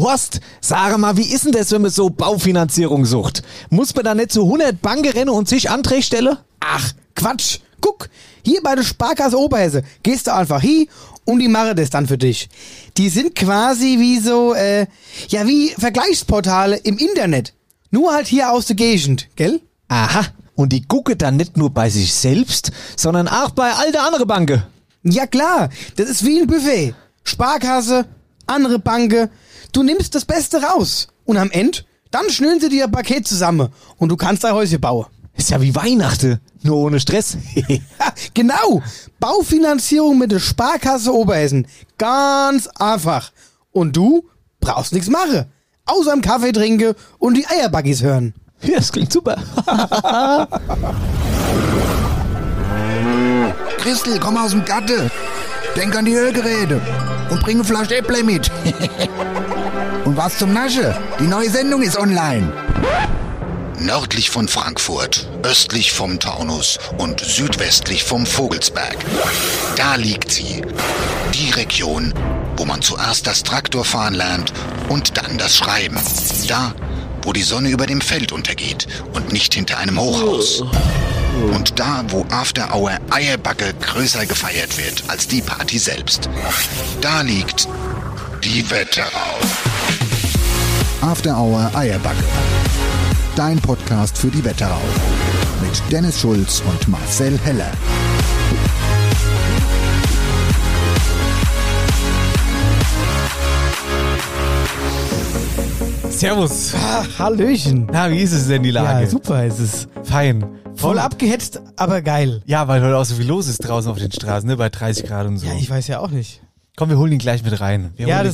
Horst, sag mal, wie ist denn das, wenn man so Baufinanzierung sucht? Muss man da nicht zu 100 Banken rennen und sich Anträge stellen? Ach, Quatsch. Guck, hier bei der Sparkasse Oberhesse gehst du einfach hin und die machen das dann für dich. Die sind quasi wie so, wie Vergleichsportale im Internet. Nur halt hier aus der Gegend, gell? Aha, und die gucken dann nicht nur bei sich selbst, sondern auch bei all der anderen Banken. Ja klar, das ist wie ein Buffet. Sparkasse, andere Banken. Du nimmst das Beste raus. Und am Ende, dann schnüren sie dir ein Paket zusammen und du kannst dein Häuschen bauen. Ist ja wie Weihnachten, nur ohne Stress. Ja, genau. Baufinanzierung mit der Sparkasse Oberhessen. Ganz einfach. Und du brauchst nichts machen. Außer einen Kaffee trinken und die Eierbuggies hören. Ja, das klingt super. Christel, komm aus dem Gatte. Denk an die Hörgeräte. Und bring eine Flasche Äpple mit. Und was zum Nasche? Die neue Sendung ist online. Nördlich von Frankfurt, östlich vom Taunus und südwestlich vom Vogelsberg. Da liegt sie. Die Region, wo man zuerst das Traktorfahren lernt und dann das Schreiben. Da, wo die Sonne über dem Feld untergeht und nicht hinter einem Hochhaus. Und da, wo After Hour Eierbacke größer gefeiert wird als die Party selbst. Da liegt die Wetterau. After Hour Eierbacke. Dein Podcast für die Wetterau. Mit Dennis Schulz und Marcel Heller. Servus. Hallöchen. Na, wie ist es denn die Lage? Ja, super ist es. Fein. Voll abgehetzt, aber geil. Ja, weil heute auch so viel los ist draußen auf den Straßen, ne? Bei 30 Grad und so. Ja, ich weiß ja auch nicht. Komm, wir holen ihn gleich mit rein.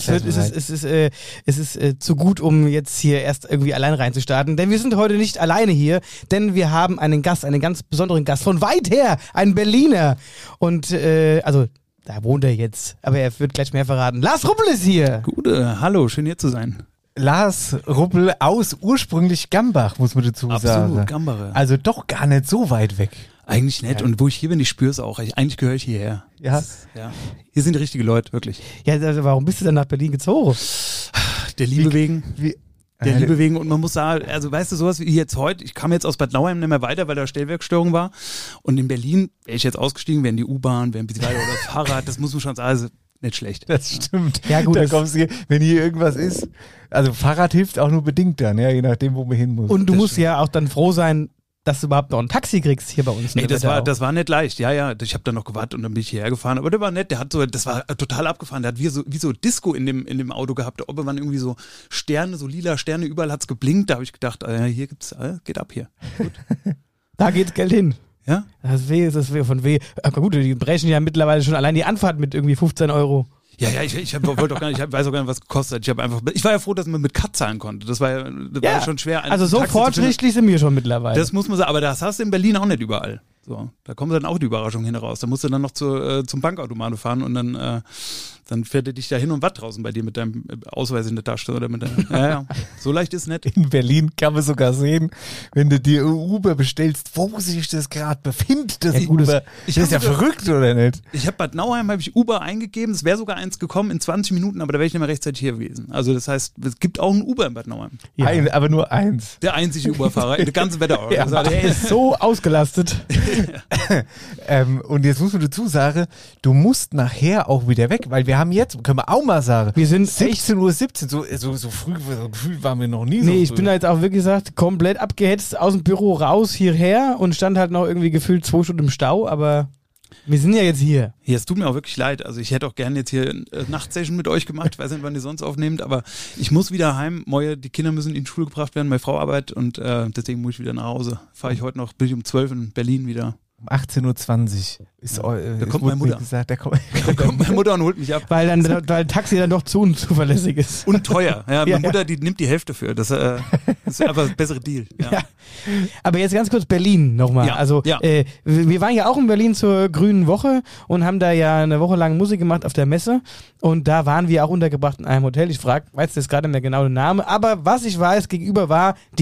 Es ist zu gut, um jetzt hier erst irgendwie allein reinzustarten, denn wir sind heute nicht alleine hier, denn wir haben einen Gast, einen ganz besonderen Gast von weit her, einen Berliner. Und da wohnt er jetzt, aber er wird gleich mehr verraten. Lars Ruppel ist hier. Gute, hallo, schön hier zu sein. Lars Ruppel aus ursprünglich Gambach, muss man dazu sagen. Absolut, Gambache. Also doch gar nicht so weit weg. Eigentlich nett. Ja. Und wo ich hier bin, ich spüre es auch. Eigentlich gehöre ich hierher. Ja. Ja. Hier sind die richtigen Leute, wirklich. Ja, also warum bist du dann nach Berlin gezogen? Der Liebe wegen. Der Äh, Liebe wegen. Und man muss sagen, also weißt du, sowas wie jetzt heute, ich kam jetzt aus Bad Nauheim nicht mehr weiter, weil da Stellwerkstörung war. Und in Berlin wäre ich jetzt ausgestiegen, wäre in die U-Bahn, wäre ein bisschen weiter oder das Fahrrad, das muss man schon sagen, also nicht schlecht. Das stimmt. Ja, gut, Da kommst du hier, wenn hier irgendwas ist. Also Fahrrad hilft auch nur bedingt dann, ja, je nachdem, wo man hin muss. Und du Das musst stimmt. ja auch dann froh sein, dass du überhaupt noch ein Taxi kriegst hier bei uns. Ey, das war nicht leicht. Ja, ich habe dann noch gewartet und dann bin ich hierher gefahren. Aber der war nett, das war total abgefahren. Der hat wie so Disco in dem Auto gehabt. Da oben waren irgendwie so Sterne, so lila Sterne, überall hat's geblinkt. Da habe ich gedacht, hier geht ab hier. Gut. Da geht's Geld hin. Ja? Das ist weh von weh. Aber gut, die brechen ja mittlerweile schon allein die Anfahrt mit irgendwie 15 €. Ja, ich wollte auch gar nicht, ich weiß auch gar nicht, was gekostet hat. Ich war ja froh, dass man mit Cut zahlen konnte. Das war ja schon schwer. Also so fortschrittlich sind wir schon mittlerweile. Das muss man sagen, aber das hast du in Berlin auch nicht überall. So, da kommt dann auch die Überraschung hin raus. Da musst du dann noch zum Bankautomaten fahren und dann fährt er dich da hin und was draußen bei dir mit deinem Ausweis in der Tasche oder mit deinem, ja. So leicht ist es nicht. In Berlin kann man sogar sehen, wenn du dir Uber bestellst, wo sich das gerade befindet. Das gut, Uber. Das ist ja verrückt, oder nicht? Ich habe Bad Nauheim, habe ich Uber eingegeben, es wäre sogar eins gekommen in 20 Minuten, aber da wäre ich nicht mehr rechtzeitig hier gewesen. Also das heißt, es gibt auch ein Uber in Bad Nauheim. Ja. Aber nur eins. Der einzige Uberfahrer in der ganzen Wetterau. Ja, der ist so ausgelastet. Und jetzt muss man dazu sagen, du musst nachher auch wieder weg, weil wir haben jetzt, können wir auch mal sagen, Wir sind 17:17 Uhr, so früh gefühlt waren wir noch nie so Nee, ich früh. bin da jetzt auch wirklich gesagt, komplett abgehetzt aus dem Büro raus hierher und stand halt noch irgendwie gefühlt 2 Stunden im Stau, aber wir sind ja jetzt hier. Ja, es tut mir auch wirklich leid. Also ich hätte auch gerne jetzt hier eine Nachtsession mit euch gemacht. Ich weiß nicht, wann ihr sonst aufnehmt, aber ich muss wieder heim. Die Kinder müssen in die Schule gebracht werden, meine Frau arbeitet und deswegen muss ich wieder nach Hause. Fahre ich heute noch, bin ich um 12 in Berlin wieder. Um 18:20 Uhr ist Da kommt meine Mutter. Gesagt, da Kommt meine Mutter und holt mich ab. Weil Taxi dann doch zu unzuverlässig ist. Und teuer. Ja, meine Ja, Mutter, die nimmt die Hälfte für. Das ist einfach ein besserer Deal. Ja. Ja. Aber jetzt ganz kurz Berlin nochmal. Ja, Also ja. wir waren ja auch in Berlin zur Grünen Woche und haben da ja eine Woche lang Musik gemacht auf der Messe und da waren wir auch untergebracht in einem Hotel. Ich weiß jetzt gerade nicht mehr genau den Namen, aber was ich weiß, gegenüber war die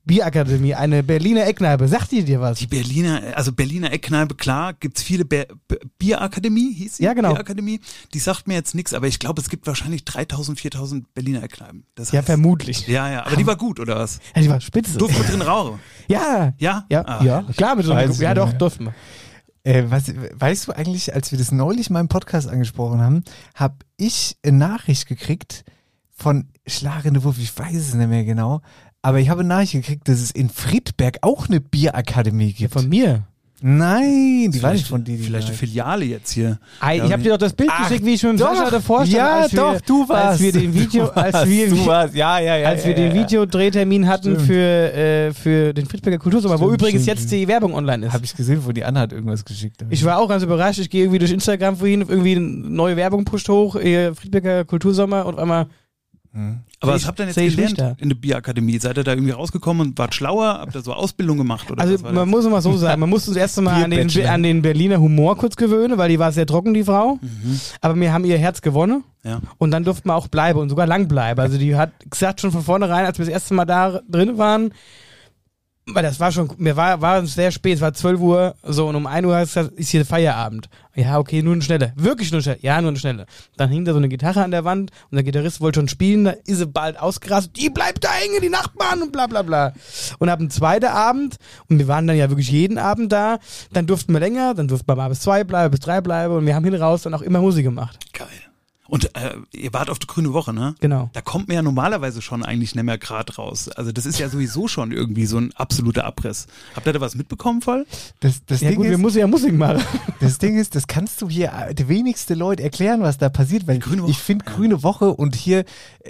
Bierakademie, eine Berliner Eckkneipe. Sagt die dir was? Die Berliner Eckkneipe, klar, gibt's viele Bierakademie, hieß sie? Ja, genau. Bierakademie, die sagt mir jetzt nichts, aber ich glaube, es gibt wahrscheinlich 3.000, 4.000 Berliner Eckkneipen. Das Ja, heißt, vermutlich. Ja, aber die war gut, oder was? Ja, die war spitze. Durften wir drin rauchen? Ja. Ja? Ja, Ah. ja. Klar, mit so einem, Weiß ich ja nicht doch, mehr. durften wir. Weißt du eigentlich, als wir das neulich mal im Podcast angesprochen haben, habe ich eine Nachricht gekriegt von Schlagende Wurf, ich weiß es nicht mehr genau, aber ich habe eine Nachricht gekriegt, dass es in Friedberg auch eine Bierakademie gibt. Von mir. Nein, die war nicht von dir. die Vielleicht eine Nachricht. Filiale jetzt hier. Ich habe dir doch das Bild Ach, geschickt, wie ich mit dem doch. Sascha davor stand. Ja, als wir, doch, du warst. Als wir den Du warst, ja. Als wir den Videodrehtermin hatten für den Friedberger Kultursommer, wo Stimmt, übrigens stimmt. jetzt die Werbung online ist. Habe ich gesehen, wo die Anna hat irgendwas geschickt. Ich war auch ganz überrascht. Ich gehe irgendwie durch Instagram vorhin, irgendwie eine neue Werbung pusht hoch, Friedberger Kultursommer und auf einmal. Aber Seh was ich- habt ihr denn seh jetzt ich mich gelernt in der Bierakademie? Seid ihr da irgendwie rausgekommen und wart schlauer? Habt ihr so Ausbildung gemacht? Oder Also was war man das? muss mal so sagen, man muss uns erst einmal Bierbachelor. an den Berliner Humor kurz gewöhnen, weil die war sehr trocken, die Frau. Aber wir haben ihr Herz gewonnen Ja. und dann durften wir auch bleiben und sogar lang bleiben. Also die hat gesagt schon von vornherein, als wir das erste Mal da drin waren, weil das war schon, war sehr spät, es war 12 Uhr, so, und um 1 Uhr ist hier Feierabend. Ja, okay, nur eine Schnelle. Wirklich nur eine Schnelle. Ja, nur eine Schnelle. Dann hing da so eine Gitarre an der Wand und der Gitarrist wollte schon spielen, da ist sie bald ausgerastet, die bleibt da hängen, die Nachbarn und bla bla bla. Und ab dem zweiten Abend, und wir waren dann ja wirklich jeden Abend da, dann durften wir länger, dann durften wir mal bis 2 bleiben, bis 3 bleiben und wir haben hin raus dann auch immer Musik gemacht. Geil. Und ihr wart auf die Grüne Woche, ne? Genau. Da kommt man ja normalerweise schon eigentlich nicht mehr gerade raus. Also das ist ja sowieso schon irgendwie so ein absoluter Abriss. Habt ihr da was mitbekommen voll? Das Ja Ding gut, ist, wir müssen ja Musik machen. Das Ding ist, das kannst du hier die wenigste Leute erklären, was da passiert, weil Grüne Woche. ich finde Grüne Woche und hier,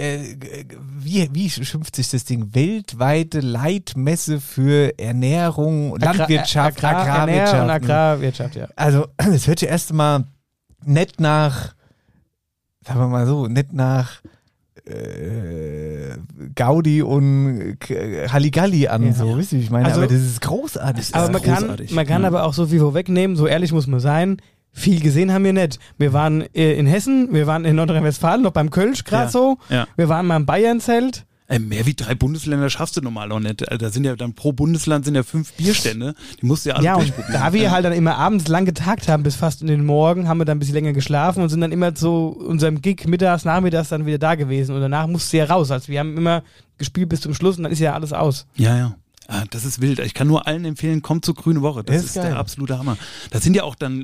wie schimpft sich das Ding? Weltweite Leitmesse für Ernährung, Landwirtschaft, Agrarwirtschaft. Und ne? Agrarwirtschaft, ja. Also, es hört ja erst mal nicht nach, sagen wir mal so, nicht nach Gaudi und Halligalli an, Ja. so, wisst ihr, wie ich meine? Also- aber das ist großartig. Aber ist man kann ja. aber auch so viel vorwegnehmen, so ehrlich muss man sein. Viel gesehen haben wir nicht. Wir waren in Hessen, wir waren in Nordrhein-Westfalen, noch beim Kölsch gerade Ja. so. Ja. Wir waren mal im Bayernzelt. Mehr wie 3 Bundesländer schaffst du normal auch nicht. Also da sind ja dann pro Bundesland sind ja 5 Bierstände. Die musst du ja alle Ja, und durchprobieren. da wir halt dann immer abends lang getagt haben, bis fast in den Morgen, haben wir dann ein bisschen länger geschlafen und sind dann immer zu unserem Gig nachmittags dann wieder da gewesen. Und danach musste ja raus. Also wir haben immer gespielt bis zum Schluss und dann ist ja alles aus. Ja. Ah, das ist wild. Ich kann nur allen empfehlen, kommt zur Grüne Woche. Das Das ist ist geil. der absolute Hammer. Da sind ja auch dann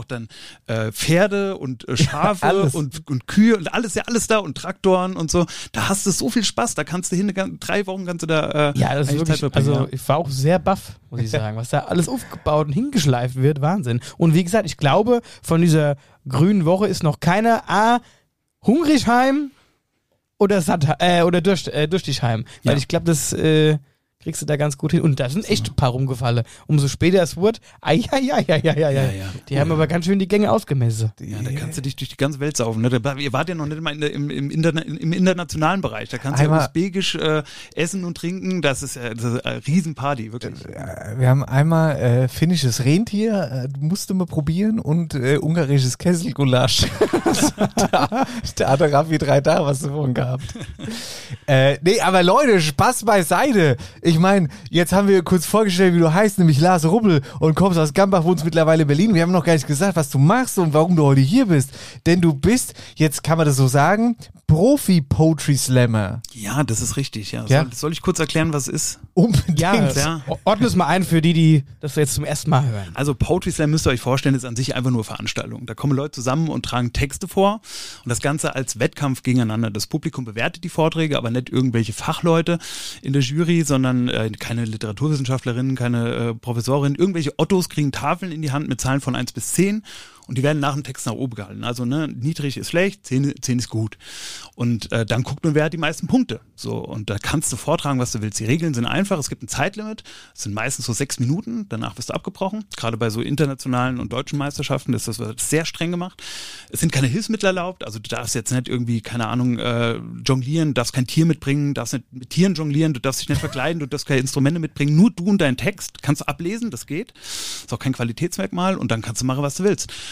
Pferde und Schafe alles. und Kühe und alles da und Traktoren und so. Da hast du so viel Spaß. Da kannst du 3 Wochen kannst du da Ja, das ist eigentlich wirklich, Zeit verbringen, also ja. ich war auch sehr baff, muss ich sagen, was da alles aufgebaut und hingeschleift wird, Wahnsinn. Und wie gesagt, ich glaube, von dieser Grünen Woche ist noch keiner hungrig heim oder satt, oder durstig heim. Weil Ja. ich glaube, das kriegst du da ganz gut hin. Und da sind echt ein paar rumgefallen. Umso später es wurde, ja. Die haben aber ganz schön die Gänge ausgemessen. Ja, da kannst du dich durch die ganze Welt saufen. Ne? Ihr wart ja noch nicht mal im internationalen Bereich. Da kannst du ja Einmal- usbekisch essen und trinken. Das ist eine Riesenparty, wirklich. Wir haben einmal finnisches Rentier, musste man probieren, und ungarisches Kesselgulasch. da hat der Raffi 3 Tage was davon gehabt. Nee, aber Leute, Spaß beiseite. Ich meine, jetzt haben wir kurz vorgestellt, wie du heißt, nämlich Lars Rubbel, und kommst aus Gambach, wohnst mittlerweile in Berlin. Wir haben noch gar nicht gesagt, was du machst und warum du heute hier bist. Denn du bist, jetzt kann man das so sagen, Profi-Poetry-Slammer. Ja, das ist richtig. Ja. Ja. Soll ich kurz erklären, was es ist? Unbedingt. Ja. Ordne es mal ein für die das jetzt zum ersten Mal hören. Also Poetry Slam müsst ihr euch vorstellen, ist an sich einfach nur Veranstaltung. Da kommen Leute zusammen und tragen Texte vor und das Ganze als Wettkampf gegeneinander. Das Publikum bewertet die Vorträge, aber nicht irgendwelche Fachleute in der Jury, sondern keine Literaturwissenschaftlerinnen, keine Professorin. Irgendwelche Ottos kriegen Tafeln in die Hand mit Zahlen von 1 bis 10 und die werden nach dem Text nach oben gehalten. Also niedrig ist schlecht, 10 ist gut. Und dann guckt man, wer hat die meisten Punkte. So, und da kannst du vortragen, was du willst. Die Regeln sind einfach, es gibt ein Zeitlimit, es sind meistens so 6 Minuten, danach wirst du abgebrochen. Gerade bei so internationalen und deutschen Meisterschaften ist das sehr streng gemacht. Es sind keine Hilfsmittel erlaubt, also du darfst jetzt nicht irgendwie, keine Ahnung, jonglieren, darfst kein Tier mitbringen, darfst nicht mit Tieren jonglieren, du darfst dich nicht verkleiden, du darfst keine Instrumente mitbringen, nur du und dein Text kannst du ablesen, das geht. Ist auch kein Qualitätsmerkmal und dann kannst du machen, was du willst.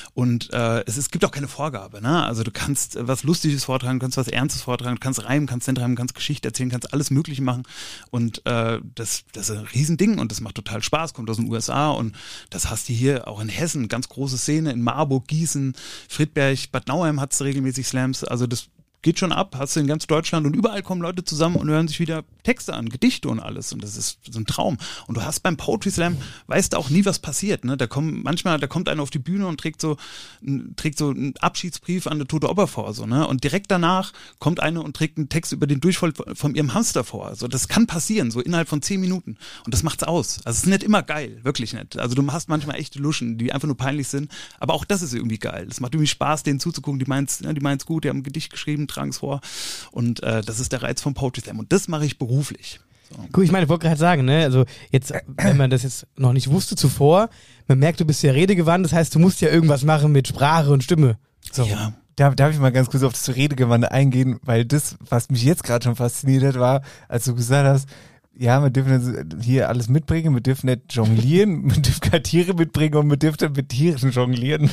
Und es gibt auch keine Vorgabe, ne? Also du kannst was Lustiges vortragen, du kannst was Ernstes vortragen, du kannst reimen, kannst nicht reimen, kannst Geschichte erzählen, kannst alles Mögliche machen. Und das ist ein Riesending und das macht total Spaß, kommt aus den USA und das hast du hier auch in Hessen, ganz große Szene, in Marburg, Gießen, Friedberg, Bad Nauheim hat's regelmäßig Slams, also das geht schon ab, hast du in ganz Deutschland und überall kommen Leute zusammen und hören sich wieder Texte an, Gedichte und alles und das ist so ein Traum. Und du hast beim Poetry Slam, weißt du auch nie, was passiert, ne? Da kommt einer auf die Bühne und trägt so einen Abschiedsbrief an eine tote Oper vor, so, ne? Und direkt danach kommt eine und trägt einen Text über den Durchfall von ihrem Hamster vor. Also das kann passieren, so innerhalb von 10 Minuten. Und das macht's aus. Also es ist nicht immer geil, wirklich nicht. Also du hast manchmal echte Luschen, die einfach nur peinlich sind, aber auch das ist irgendwie geil. Es macht irgendwie Spaß, denen zuzugucken, die meint's gut, die haben ein Gedicht geschrieben, tragen es vor und das ist der Reiz vom Poetry Slam und das mache ich beruflich. So. Gut, ich meine, ich wollte gerade sagen, ne, also jetzt, wenn man das jetzt noch nicht wusste zuvor, man merkt, du bist ja redegewandt, das heißt, du musst ja irgendwas machen mit Sprache und Stimme. So. Ja. Darf ich mal ganz kurz auf das Redegewande eingehen, weil das, was mich jetzt gerade schon fasziniert hat, war, als du gesagt hast, ja, wir dürfen hier alles mitbringen, wir dürfen nicht jonglieren, wir dürfen keine Tiere mitbringen und wir dürfen mit Tieren jonglieren.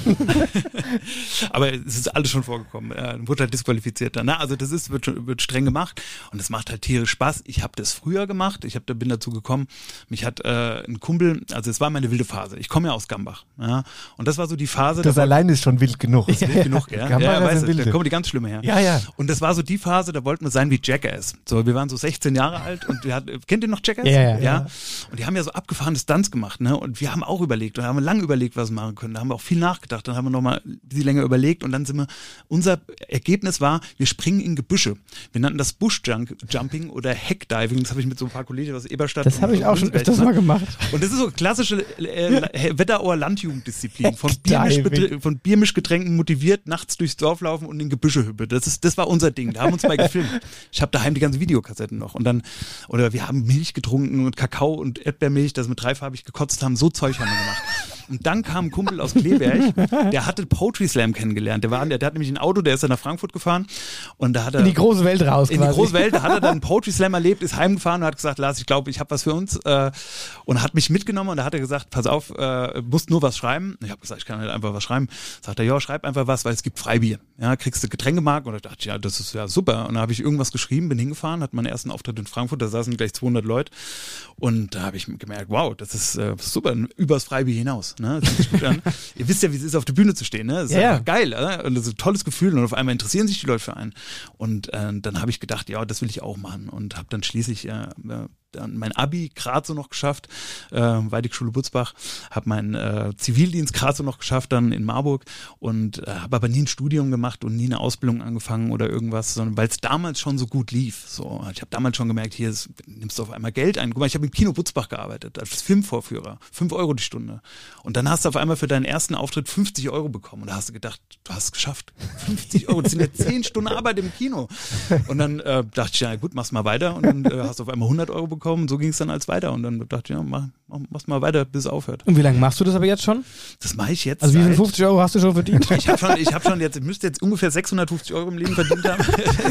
Aber es ist alles schon vorgekommen, wurde halt disqualifiziert dann. Also das wird streng gemacht und es macht halt tierisch Spaß. Ich habe das früher gemacht, bin dazu gekommen, mich hat ein Kumpel, also es war meine wilde Phase, ich komme ja aus Gambach, ja, und das war so die Phase. Das allein ist schon wild genug. Das ist wild genug, ja. Gambach Weißt du, da kommen die ganz schlimme her. Ja, ja. Und das war so die Phase, da wollten wir sein wie Jackass. So, wir waren so 16 Jahre alt und kennt ihr noch Jackass? Ja. Und die haben ja so abgefahrene Stunts gemacht, ne? Und wir haben auch überlegt und haben lange überlegt, was wir machen können. Da haben wir auch viel nachgedacht. Dann haben wir nochmal ein bisschen länger überlegt und dann unser Ergebnis war, wir springen in Gebüsche. Wir nannten das Bushjumping oder Heckdiving. Das habe ich mit so ein paar Kollegen aus Eberstadt. Das habe ich auch schon öfters mal gemacht. Und das ist so klassische Wetterauer Landjugendisziplin. Von Biermischgetränken motiviert, nachts durchs Dorf laufen und in Gebüsche hüpfen. Das war unser Ding. Da haben wir uns mal gefilmt. Ich habe daheim die ganzen Videokassetten noch. Oder wir haben Milch getrunken und Kakao und Erdbeermilch, das wir dreifarbig gekotzt haben. So Zeug haben wir gemacht. Und dann kam ein Kumpel aus Kleberg, der hatte Poetry Slam kennengelernt. Der hat nämlich ein Auto, der ist dann nach Frankfurt gefahren und da hat er in die große Welt raus. In die große Welt, da hat er dann Poetry Slam erlebt, ist heimgefahren und hat gesagt, Lars, ich glaube, ich habe was für uns und hat mich mitgenommen und da hat er gesagt, pass auf, musst nur was schreiben. Ich habe gesagt, ich kann halt einfach was schreiben. Sagt er, ja, schreib einfach was, weil es gibt Freibier. Ja, kriegst du Getränkemark und ich dachte, ja, das ist ja super. Und da habe ich irgendwas geschrieben, bin hingefahren, hatte meinen ersten Auftritt in Frankfurt, da saßen gleich 200 Leute und da habe ich gemerkt, wow, das ist super, übers Freibier hinaus. Ne? Das fühlt sich gut an. Ihr wisst ja, wie es ist, auf der Bühne zu stehen. Ne? Das ist einfach geil. Oder? Und das ist ein tolles Gefühl und auf einmal interessieren sich die Leute für einen. Und dann habe ich gedacht, ja, das will ich auch machen und habe dann schließlich dann mein Abi gerade so noch geschafft, Weidigschule Butzbach, habe meinen Zivildienst gerade so noch geschafft dann in Marburg und habe aber nie ein Studium gemacht und nie eine Ausbildung angefangen oder irgendwas, sondern weil es damals schon so gut lief. So, ich habe damals schon gemerkt, hier nimmst du auf einmal Geld ein. Guck mal, ich habe im Kino Butzbach gearbeitet, als Filmvorführer, 5 Euro die Stunde. Und dann hast du auf einmal für deinen ersten Auftritt 50 Euro bekommen und da hast du gedacht, du hast es geschafft. 50 Euro, das sind ja 10 Stunden Arbeit im Kino. Und dann dachte ich, ja gut, mach's mal weiter und dann hast du auf einmal 100 Euro bekommen und so ging es dann als weiter und dann dachte ich, ja, mach's mal weiter, bis es aufhört. Und wie lange machst du das aber jetzt schon? Das mache ich jetzt. Also wie viel 50 Euro hast du schon verdient? Ich habe schon jetzt, müsste jetzt ungefähr 650 Euro im Leben verdient haben.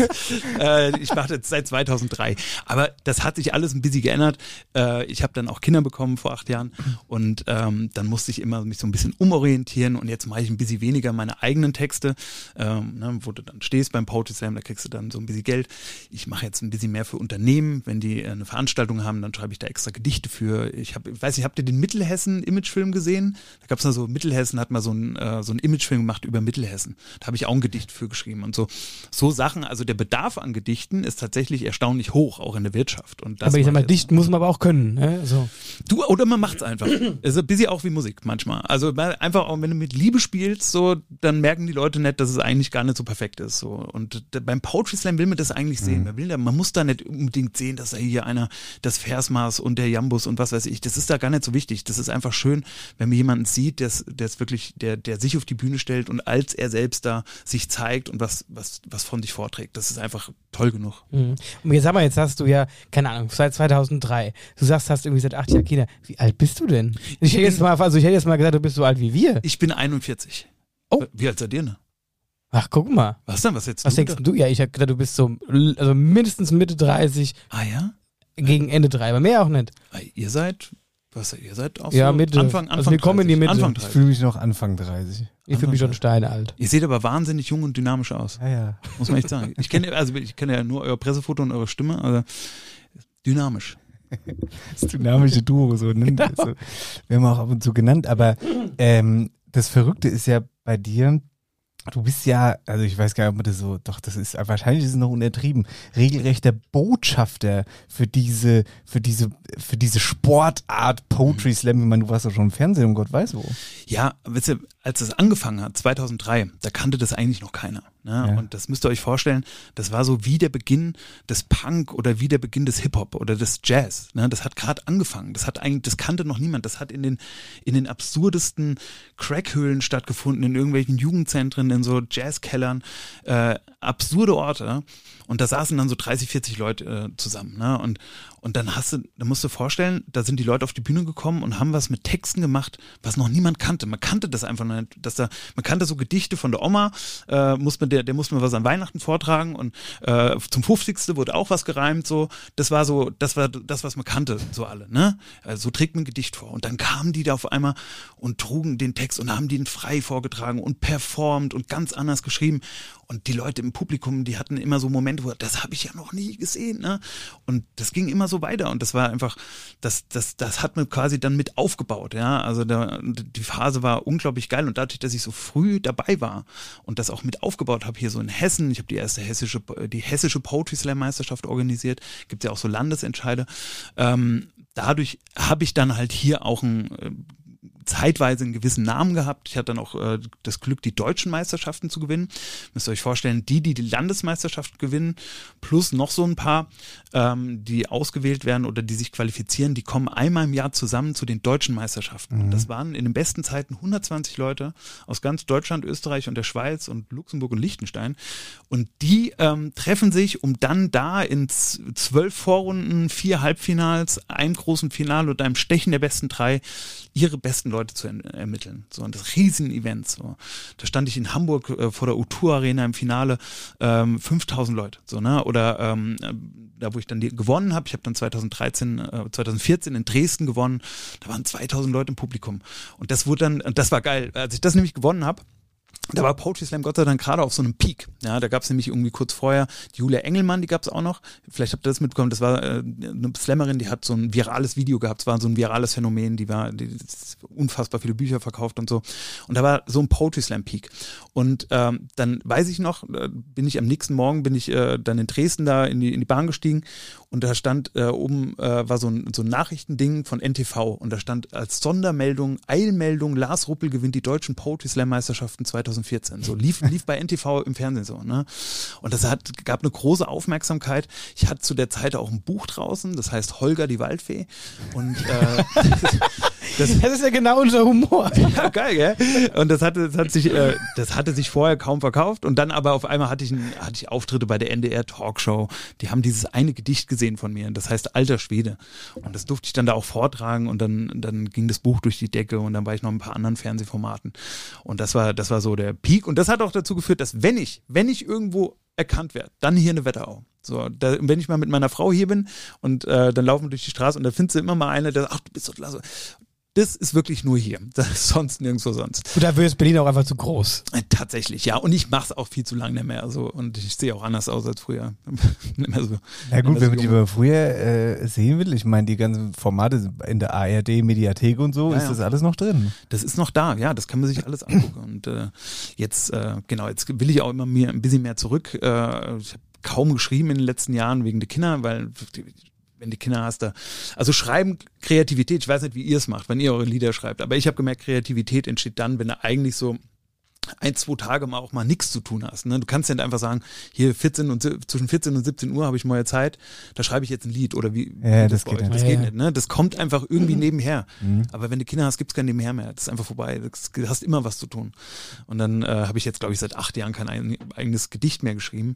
Ich mache das seit 2003. Aber das hat sich alles ein bisschen geändert. Ich habe dann auch Kinder bekommen vor 8 Jahren und dann musste ich immer mich so ein bisschen umorientieren und jetzt mache ich ein bisschen weniger meine eigenen Texte, wo du dann stehst beim Poetry Slam, da kriegst du dann so ein bisschen Geld. Ich mache jetzt ein bisschen mehr für Unternehmen, wenn die eine Veranstaltung haben, dann schreibe ich da extra Gedichte für. Ich weiß nicht, habt ihr den Mittelhessen-Imagefilm gesehen? Da gab es da so, Mittelhessen hat mal so einen Imagefilm gemacht über Mittelhessen. Da habe ich auch ein Gedicht für geschrieben und so Sachen. Also der Bedarf an Gedichten ist tatsächlich erstaunlich hoch, auch in der Wirtschaft. Und das aber ich sag mal, dichten muss man aber auch können. Ne? So. Oder man macht's einfach. Es ist ein bisschen auch wie Musik manchmal. Also einfach auch, wenn du mit Liebe spielst, so, dann merken die Leute nicht, dass es eigentlich gar nicht so perfekt ist. So. Und beim Poetry Slam will man das eigentlich sehen. Man muss da nicht unbedingt sehen, dass da hier einer das Versmaß und der Jambus und was weiß ich, das ist da gar nicht so wichtig. Das ist einfach schön, wenn man jemanden sieht, der sich auf die Bühne stellt und als er selbst da sich zeigt und was von sich vorträgt. Das ist einfach toll genug. Mhm. Und jetzt hast du ja, keine Ahnung, seit 2003. Du sagst, hast irgendwie seit 8 Jahren Kinder. Wie alt bist du denn? Ich hätte jetzt mal gesagt, du bist so alt wie wir. Ich bin 41. Oh. Wie alt seid ihr denn? Ach, guck mal. Was denn? Was jetzt? Was denkst du? Ja, ich habe gedacht, du bist so, also mindestens Mitte 30. Ah ja? Gegen Ende 3, aber mehr auch nicht. Ihr seid Ihr seid auch Ja, so Mitte. Anfang Also wir kommen in die Mitte. Anfang Ich 30. fühle mich noch Anfang 30. Ich fühle mich schon steinalt. Ihr seht aber wahnsinnig jung und dynamisch aus, Ja. muss man echt sagen. Ich kenne ja nur euer Pressefoto und eure Stimme, also dynamisch. Das dynamische Duo, so nennt also, werden wir auch ab und zu genannt. Aber das Verrückte ist ja bei dir, du bist ja, also ich weiß gar nicht, ob man das so, doch, das ist, wahrscheinlich ist es noch untertrieben, regelrechter Botschafter für diese Sportart Poetry Slam. Ich meine, du warst doch schon im Fernsehen, um Gott weiß wo. Ja, wisst ihr, als es angefangen hat, 2003, da kannte das eigentlich noch keiner. Ne? Ja. Und das müsst ihr euch vorstellen, das war so wie der Beginn des Punk oder wie der Beginn des Hip-Hop oder des Jazz. Ne? Das hat gerade angefangen. Das kannte noch niemand. Das hat in den absurdesten Crackhöhlen stattgefunden, in irgendwelchen Jugendzentren, in so Jazzkellern, absurde Orte. Und da saßen dann so 30, 40 Leute zusammen. Ne? Und dann musst du vorstellen, da sind die Leute auf die Bühne gekommen und haben was mit Texten gemacht, was noch niemand kannte. Man kannte das einfach nicht. Man kannte so Gedichte von der Oma, der musste mir was an Weihnachten vortragen und zum 50. wurde auch was gereimt. So, das war das, was man kannte, so alle. Ne? Also, so trägt man ein Gedicht vor. Und dann kamen die da auf einmal und trugen den Text und haben den frei vorgetragen und performt und ganz anders geschrieben. Und die Leute im Publikum, die hatten immer so Momente, wo das habe ich ja noch nie gesehen. Ne? Und das ging immer so weiter. Und das war einfach, das hat man quasi dann mit aufgebaut. Ja? Also die Phase war unglaublich geil. Und dadurch, dass ich so früh dabei war und das auch mit aufgebaut habe, hier so in Hessen, ich habe die hessische Poetry Slam Meisterschaft organisiert, gibt ja auch so Landesentscheide. Dadurch habe ich dann halt hier auch zeitweise einen gewissen Namen gehabt. Ich hatte dann auch das Glück, die deutschen Meisterschaften zu gewinnen. Müsst ihr euch vorstellen, die Landesmeisterschaft gewinnen, plus noch so ein paar, die ausgewählt werden oder die sich qualifizieren, die kommen einmal im Jahr zusammen zu den deutschen Meisterschaften. Und das waren in den besten Zeiten 120 Leute aus ganz Deutschland, Österreich und der Schweiz und Luxemburg und Liechtenstein. Und die treffen sich, um dann da in 12 Vorrunden, 4 Halbfinals, einem großen Finale und einem Stechen der besten 3 ihre besten Leute zu ermitteln. So, und das Riesen-Event. So. Da stand ich in Hamburg vor der U2 Arena im Finale, 5000 Leute. So, ne? Oder da, wo ich dann gewonnen habe, ich habe dann 2014 in Dresden gewonnen, da waren 2000 Leute im Publikum. Und das war geil. Als ich das nämlich gewonnen habe, da war Poetry Slam Gott sei Dank gerade auf so einem Peak. Ja, da gab es nämlich irgendwie kurz vorher die Julia Engelmann, die gab es auch noch. Vielleicht habt ihr das mitbekommen. Das war eine Slammerin, die hat so ein virales Video gehabt. Es war so ein virales Phänomen. Die unfassbar viele Bücher verkauft und so. Und da war so ein Poetry Slam Peak. Und dann weiß ich noch, am nächsten Morgen dann in Dresden da in die Bahn gestiegen und da stand oben war so ein Nachrichtending von NTV und da stand als Sondermeldung, Eilmeldung, Lars Ruppel gewinnt die deutschen Poetry Slam Meisterschaften 2014. So lief bei NTV im Fernsehen so, ne? Und das gab eine große Aufmerksamkeit. Ich hatte zu der Zeit auch ein Buch draußen, das heißt Holger die Waldfee. Und das ist ja genau unser Humor. Ja, geil, gell? Und das hatte sich vorher kaum verkauft und dann aber auf einmal hatte ich Auftritte bei der NDR Talkshow. Die haben dieses eine Gedicht gesehen von mir, das heißt Alter Schwede. Und das durfte ich dann da auch vortragen und dann ging das Buch durch die Decke und dann war ich noch in ein paar anderen Fernsehformaten. Und das war so der Peak und das hat auch dazu geführt, dass wenn ich irgendwo erkannt werde, dann hier eine Wetterau. So, wenn ich mal mit meiner Frau hier bin und dann laufen wir durch die Straße und da findest du immer mal eine, der sagt, ach, du bist so klasse. Das ist wirklich nur hier. Das ist sonst nirgendwo sonst. Und dafür ist Berlin auch einfach zu groß. Tatsächlich, ja. Und ich mache es auch viel zu lange nicht mehr. So. Und ich sehe auch anders aus als früher. Nicht mehr so. Na gut, wenn man die mal früher sehen will, ich meine, die ganzen Formate in der ARD, Mediathek und so, ist das alles noch drin? Das ist noch da, ja. Das kann man sich alles angucken. Und jetzt will ich auch immer ein bisschen mehr zurück. Ich habe kaum geschrieben in den letzten Jahren wegen der Kinder, weil wenn die Kinder hast, also schreiben, Kreativität, ich weiß nicht, wie ihr es macht, wenn ihr eure Lieder schreibt, aber ich habe gemerkt, Kreativität entsteht dann, wenn du eigentlich so 1-2 Tage mal auch mal nichts zu tun hast. Ne? Du kannst ja nicht einfach sagen, hier zwischen 14 und 17 Uhr habe ich neue Zeit, da schreibe ich jetzt ein Lied oder wie. Ja, das geht nicht. Das geht nicht, ne? Das kommt einfach irgendwie nebenher. Aber wenn du Kinder hast, gibt es kein Nebenher mehr. Das ist einfach vorbei. Du hast immer was zu tun. Und dann habe ich jetzt, glaube ich, seit 8 Jahren kein eigenes Gedicht mehr geschrieben.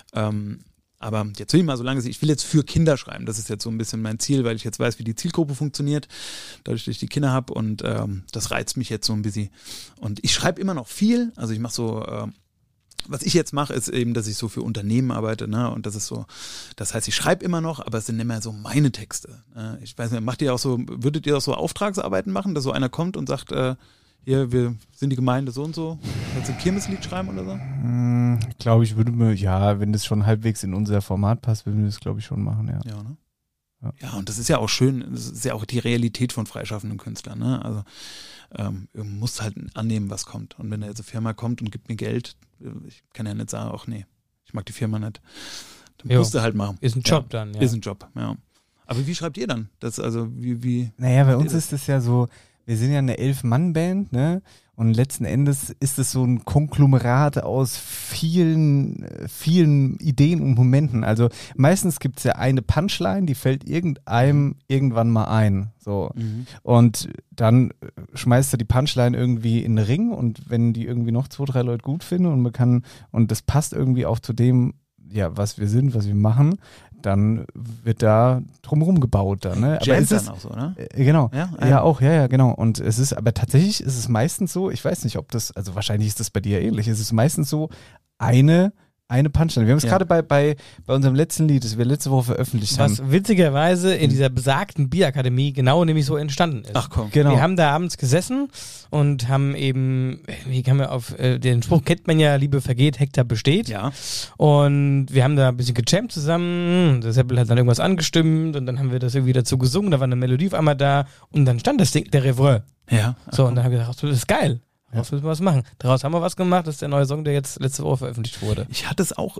Aber jetzt will ich mal so lange, ich will jetzt für Kinder schreiben. Das ist jetzt so ein bisschen mein Ziel, weil ich jetzt weiß, wie die Zielgruppe funktioniert, dadurch, dass ich die Kinder habe und das reizt mich jetzt so ein bisschen. Und ich schreibe immer noch viel, also ich mache so Was ich jetzt mache, ist eben, dass ich so für Unternehmen arbeite, ne? Und das ist so, das heißt, ich schreibe immer noch, aber es sind nicht mehr so meine Texte. Ich weiß nicht, würdet ihr auch so Auftragsarbeiten machen, dass so einer kommt und sagt, hier, wir sind die Gemeinde so und so, kannst du ein Kirmeslied schreiben oder so? Ich glaube, ich würde mir, ja, wenn das schon halbwegs in unser Format passt, würden wir das, glaube ich, schon machen, ja. Ja, ne? Ja, und das ist ja auch schön, das ist ja auch die Realität von freischaffenden Künstlern, ne? Also du musst halt annehmen, was kommt. Und wenn da jetzt eine Firma kommt und gibt mir Geld, ich kann ja nicht sagen, ach nee, ich mag die Firma nicht. Dann musst du halt machen. Ist ein Job dann, ja. Ist ein Job, ja. Aber wie schreibt ihr dann? Das also wie Naja, bei uns ist es ja so, wir sind ja eine 11-Mann-Band, ne? Und letzten Endes ist es so ein Konglomerat aus vielen Ideen und Momenten. Also meistens gibt es ja eine Punchline, die fällt irgendeinem irgendwann mal ein. So. Und dann schmeißt du die Punchline irgendwie in den Ring und wenn die irgendwie noch 2, 3 Leute gut finden und das passt irgendwie auch zu dem, ja, was wir sind, was wir machen, dann wird da drumherum gebaut. Da, ne? Aber Jazz dann auch so, ne? Genau. Ja, auch, genau. Und aber tatsächlich ist es meistens so, ich weiß nicht, ob das, also wahrscheinlich ist das bei dir ähnlich, es ist meistens so eine Punchline. Wir haben es gerade bei unserem letzten Lied, das wir letzte Woche veröffentlicht haben. Was witzigerweise in dieser besagten Bierakademie genau nämlich so entstanden ist. Ach komm. Genau. Wir haben da abends gesessen und haben eben, wie kann man auf den Spruch kennt man ja, Liebe vergeht, Hektar besteht. Ja. Und wir haben da ein bisschen gejammt zusammen, der Seppel hat dann irgendwas angestimmt und dann haben wir das irgendwie dazu gesungen, da war eine Melodie auf einmal da und dann stand das Ding, der Refrain. Ja. So, und dann haben wir gedacht, das ist geil. Daraus müssen wir was machen. Daraus haben wir was gemacht. Das ist der neue Song, der jetzt letzte Woche veröffentlicht wurde. Ich hatte es auch,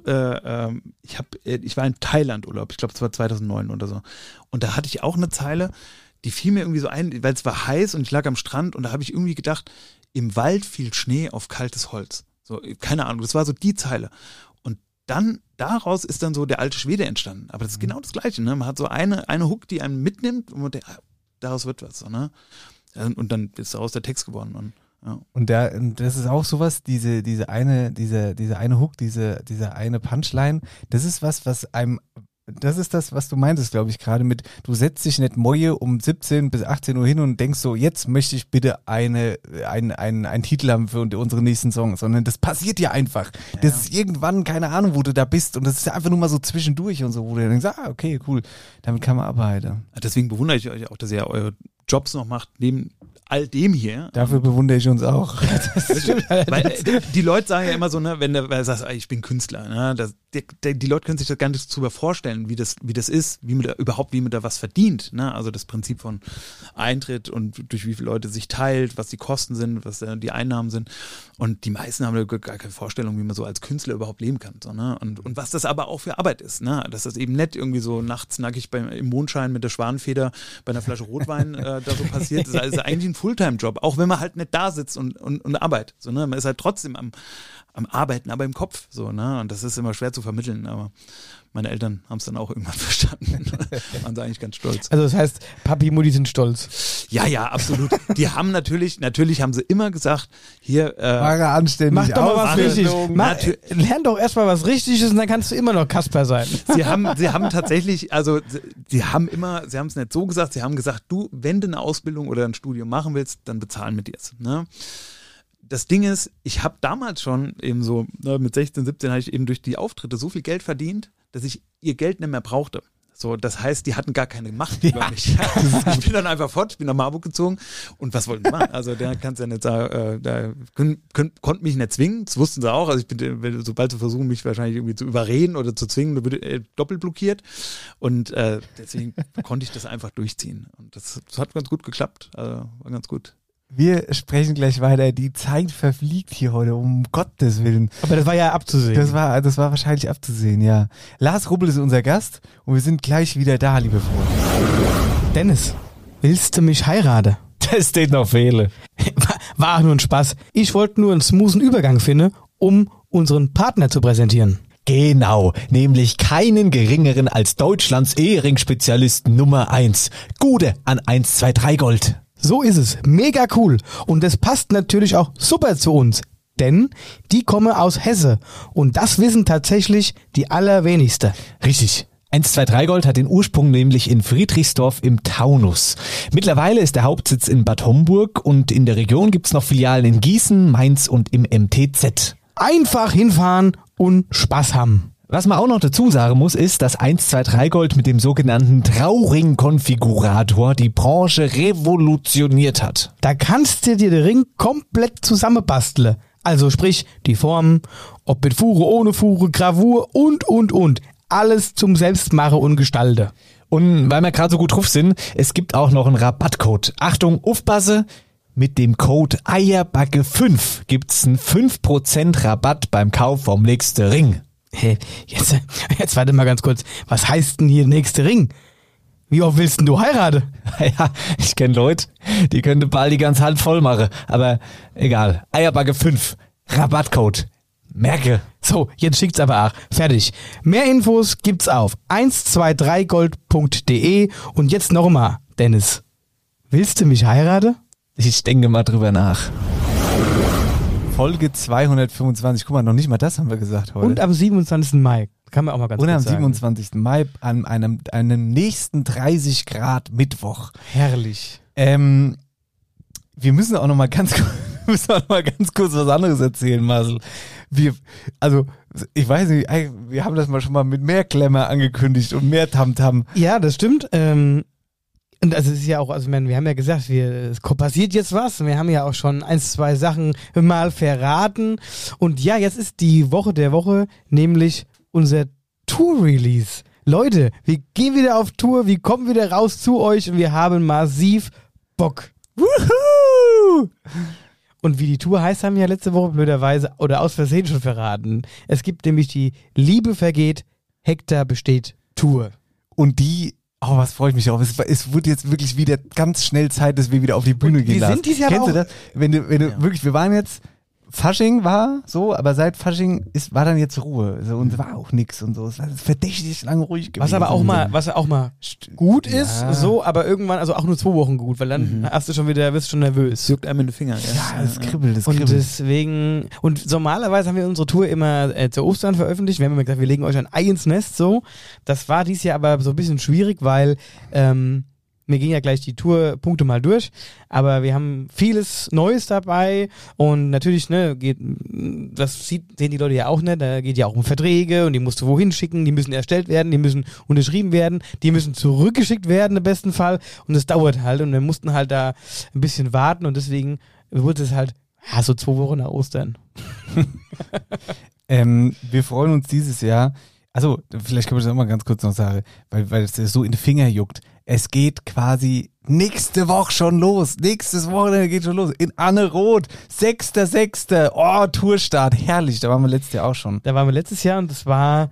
ich war in Thailand-Urlaub, ich glaube es war 2009 oder so. Und da hatte ich auch eine Zeile, die fiel mir irgendwie so ein, weil es war heiß und ich lag am Strand und da habe ich irgendwie gedacht, im Wald fiel Schnee auf kaltes Holz. So, keine Ahnung, das war so die Zeile. Und dann, daraus ist dann so der alte Schwede entstanden. Aber das ist genau das Gleiche, ne? Man hat so eine Hook, die einen mitnimmt und man denkt, daraus wird was, so, ne? Und dann ist daraus der Text geworden. Und ja. Und das ist auch sowas, diese eine Hook, diese eine Punchline, das ist was einem, das ist das, was du meintest, glaube ich, gerade mit, du setzt dich nicht Moje um 17 bis 18 Uhr hin und denkst so, jetzt möchte ich bitte einen Titel haben für unseren nächsten Song, sondern das passiert ja einfach. Ja. Das ist irgendwann, keine Ahnung, wo du da bist und das ist ja einfach nur mal so zwischendurch und so, wo du denkst, okay, cool, damit kann man arbeiten. Deswegen bewundere ich euch auch, dass ihr eure Jobs noch macht, neben all dem hier. Dafür bewundere ich uns auch. Das stimmt. Weil die Leute sagen ja immer so, ne, wenn du sagst, ich bin Künstler, ne, die Leute können sich das gar nicht drüber vorstellen, wie das ist, wie man da was verdient, ne, also das Prinzip von Eintritt und durch wie viele Leute sich teilt, was die Kosten sind, was die Einnahmen sind und die meisten haben gar keine Vorstellung, wie man so als Künstler überhaupt leben kann, so, ne, und was das aber auch für Arbeit ist, ne, dass das eben nicht irgendwie so nachts nackig im Mondschein mit der Schwanenfeder bei einer Flasche Rotwein da so passiert, das ist eigentlich ein Fulltime-Job, auch wenn man halt nicht da sitzt und arbeitet, so, ne, man ist halt trotzdem am Arbeiten, aber im Kopf, so, ne, und das ist immer schwer zu vermitteln, aber meine Eltern haben es dann auch irgendwann verstanden, waren sie eigentlich ganz stolz. Also das heißt, Papi, Mutti sind stolz. Ja, absolut. Die haben natürlich haben sie immer gesagt, hier, Fahre anständig, mach doch mal was richtig. Lern doch erstmal was Richtiges und dann kannst du immer noch Kasper sein. Sie haben tatsächlich, also sie haben es nicht so gesagt, sie haben gesagt, du, wenn du eine Ausbildung oder ein Studium machen willst, dann bezahlen wir dir es, ne? Das Ding ist, ich habe damals schon eben so, mit 16, 17 habe ich eben durch die Auftritte so viel Geld verdient, dass ich ihr Geld nicht mehr brauchte. So, das heißt, die hatten gar keine Macht über mich. Ich bin dann einfach fort, ich bin nach Marburg gezogen und was wollten die machen? Also der kannst ja nicht sagen, da konnten mich nicht zwingen, das wussten sie auch, also ich bin, sobald sie versuchen, mich wahrscheinlich irgendwie zu überreden oder zu zwingen, doppelt blockiert und deswegen konnte ich das einfach durchziehen und das hat ganz gut geklappt, also war ganz gut. Wir sprechen gleich weiter. Die Zeit verfliegt hier heute, um Gottes Willen. Aber das war ja abzusehen. Das war wahrscheinlich abzusehen, ja. Lars Rubbel ist unser Gast und wir sind gleich wieder da, liebe Freunde. Dennis, willst du mich heiraten? Das steht noch Fehle. War auch nur ein Spaß. Ich wollte nur einen smoothen Übergang finden, um unseren Partner zu präsentieren. Genau, nämlich keinen geringeren als Deutschlands Ehering-Spezialist Nummer 1. Gude an 123 Gold. So ist es. Mega cool. Und das passt natürlich auch super zu uns. Denn die kommen aus Hesse. Und das wissen tatsächlich die allerwenigsten. Richtig. 123 Gold hat den Ursprung nämlich in Friedrichsdorf im Taunus. Mittlerweile ist der Hauptsitz in Bad Homburg und in der Region gibt's noch Filialen in Gießen, Mainz und im MTZ. Einfach hinfahren und Spaß haben. Was man auch noch dazu sagen muss, ist, dass 123 Gold mit dem sogenannten Trauring-Konfigurator die Branche revolutioniert hat. Da kannst du dir den Ring komplett zusammenbasteln. Also sprich, die Formen, ob mit Fuhre, ohne Fuhre, Gravur und. Alles zum Selbstmachen und Gestalten. Und weil wir gerade so gut drauf sind, es gibt auch noch einen Rabattcode. Achtung, aufpasse, mit dem Code Eierbacke5 gibt's einen 5% Rabatt beim Kauf vom nächsten Ring. Hey, jetzt warte mal ganz kurz. Was heißt denn hier nächste Ring? Wie oft willst denn du heiraten? Ja, ich kenne Leute, die könnte bald die ganze Hand voll machen. Aber egal, Eierbacke5, Rabattcode. Merke. So, jetzt schickt's aber auch. Fertig. Mehr Infos gibt's auf 123gold.de und jetzt nochmal, Dennis. Willst du mich heiraten? Ich denke mal drüber nach. Folge 225. Guck mal, noch nicht mal das haben wir gesagt heute. Und am 27. Mai. Kann man auch mal ganz Und am kurz sagen. 27. Mai an einem nächsten 30 Grad Mittwoch. Herrlich. Wir müssen auch noch mal ganz kurz was anderes erzählen, Marcel. Ich weiß nicht, wir haben das schon mal mit mehr Klemmer angekündigt und mehr Tamtam. Ja, das stimmt. Und also es ist ja auch, also wir haben ja gesagt, es passiert jetzt was. Wir haben ja auch schon 1, 2 Sachen mal verraten. Und ja, jetzt ist die Woche der Woche, nämlich unser Tour-Release. Leute, wir gehen wieder auf Tour, wir kommen wieder raus zu euch und wir haben massiv Bock. Wuhu! Und wie die Tour heißt, haben wir ja letzte Woche blöderweise oder aus Versehen schon verraten. Es gibt nämlich die Liebe vergeht, Hektar besteht Tour. Und die, was freue ich mich auf. Es wird jetzt wirklich wieder ganz schnell Zeit, dass wir wieder auf die Bühne gehen lassen. Wir sind dieses Jahr Kennst auch, du das? Wenn du wirklich, wir waren jetzt, Fasching war so, aber seit Fasching war dann jetzt Ruhe. So, und war auch nix und so. Es war verdächtig lang ruhig gewesen. Was auch mal gut ist, Ja. so, aber irgendwann, also auch nur 2 Wochen gut, weil dann wirst du schon nervös. Juckt einem in den Finger. Ja, es kribbelt, Und deswegen, und normalerweise haben wir unsere Tour immer zu Ostern veröffentlicht. Wir haben immer gesagt, wir legen euch ein Ei ins Nest, so. Das war dieses Jahr aber so ein bisschen schwierig, weil, wir gehen ja gleich die Tourpunkte mal durch, aber wir haben vieles Neues dabei und natürlich, sehen die Leute ja auch nicht, da geht ja auch um Verträge und die musst du wohin schicken, die müssen erstellt werden, die müssen unterschrieben werden, die müssen zurückgeschickt werden im besten Fall und das dauert halt und wir mussten halt da ein bisschen warten und deswegen wurde es halt, so 2 Wochen nach Ostern. Wir freuen uns dieses Jahr, also vielleicht können wir das auch mal ganz kurz noch sagen, weil es so in den Finger juckt. Es geht quasi nächste Woche schon los. Nächstes Wochenende geht schon los. In Anne-Roth. 6.6. Oh, Tourstart. Herrlich. Da waren wir letztes Jahr auch schon. Da waren wir letztes Jahr und das war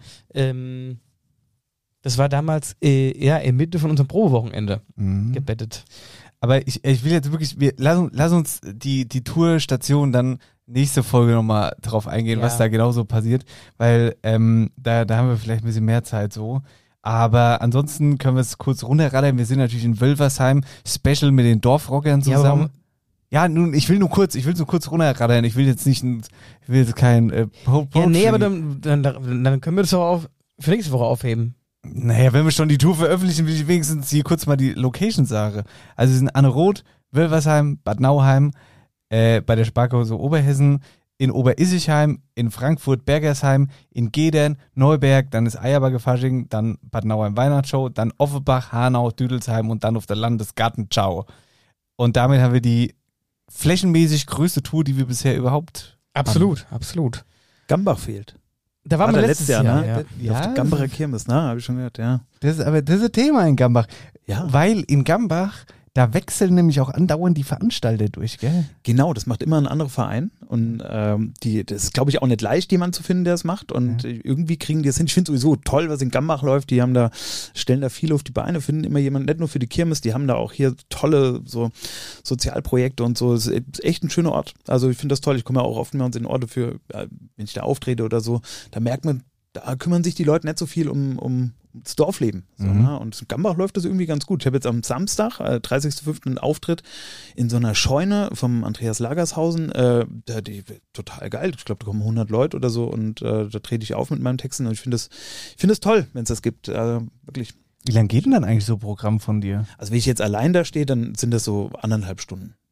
damals in Mitte von unserem Probewochenende gebettet. Aber ich will jetzt wirklich, lass uns die Tourstation dann nächste Folge nochmal drauf eingehen, was da genau so passiert, weil da haben wir vielleicht ein bisschen mehr Zeit so. Aber ansonsten können wir es kurz runterraddern. Wir sind natürlich in Wölversheim, Special mit den Dorfrockern zusammen. Ja, nun, ich will nur kurz runterraddern. Ich will jetzt kein nee, aber dann können wir das auch für nächste Woche aufheben. Naja, wenn wir schon die Tour veröffentlichen, will ich wenigstens hier kurz mal die Location sagen. Also wir sind Anne-Roth, Wölversheim, Bad Nauheim, bei der Sparkasse Oberhessen, in Oberissigheim, in Frankfurt, Bergersheim, in Gedern, Neuberg, dann ist Eierbacke-Fasching, dann Bad Nauheim Weihnachtsshow, dann Offenbach, Hanau, Düdelsheim und dann auf der Landesgartenschau. Und damit haben wir die flächenmäßig größte Tour, die wir bisher überhaupt Absolut. Gambach fehlt. Da waren wir letztes Jahr, ne? Auf der Gambacher Kirmes, ne? Habe ich schon gehört, ja. Das ist ein Thema in Gambach. Ja. Weil in Gambach, da wechseln nämlich auch andauernd die Veranstalter durch, gell? Genau, das macht immer ein anderer Verein und das ist, glaube ich, auch nicht leicht, jemanden zu finden, der es macht und irgendwie kriegen die das hin. Ich finde sowieso toll, was in Gambach läuft, stellen da viel auf die Beine, finden immer jemanden, nicht nur für die Kirmes, die haben da auch hier tolle so Sozialprojekte und so, es ist echt ein schöner Ort. Also ich finde das toll, ich komme ja auch oftmals in Orte für, wenn ich da auftrete oder so, da merkt man, da kümmern sich die Leute nicht so viel um das Dorfleben. So, ne? Und in Gambach läuft das irgendwie ganz gut. Ich habe jetzt am Samstag, 30.05. einen Auftritt in so einer Scheune vom Andreas Lagershausen. Die total geil. Ich glaube, da kommen 100 Leute oder so und da trete ich auf mit meinen Texten und ich finde das toll, wenn es das gibt. Wirklich. Wie lange geht denn dann eigentlich so ein Programm von dir? Also wenn ich jetzt allein da stehe, dann sind das so 1,5 Stunden.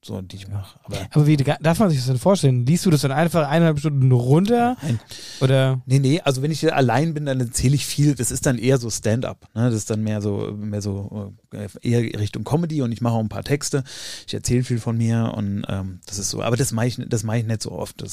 so, die ich mache. Aber wie darf man sich das denn vorstellen? Liest du das dann einfach 1,5 Stunden runter? Nein. Oder? Nee, also wenn ich allein bin, dann erzähle ich viel. Das ist dann eher so Stand-up. Ne? Das ist dann mehr so eher Richtung Comedy und ich mache auch ein paar Texte. Ich erzähle viel von mir und das ist so. Aber das mache ich nicht so oft.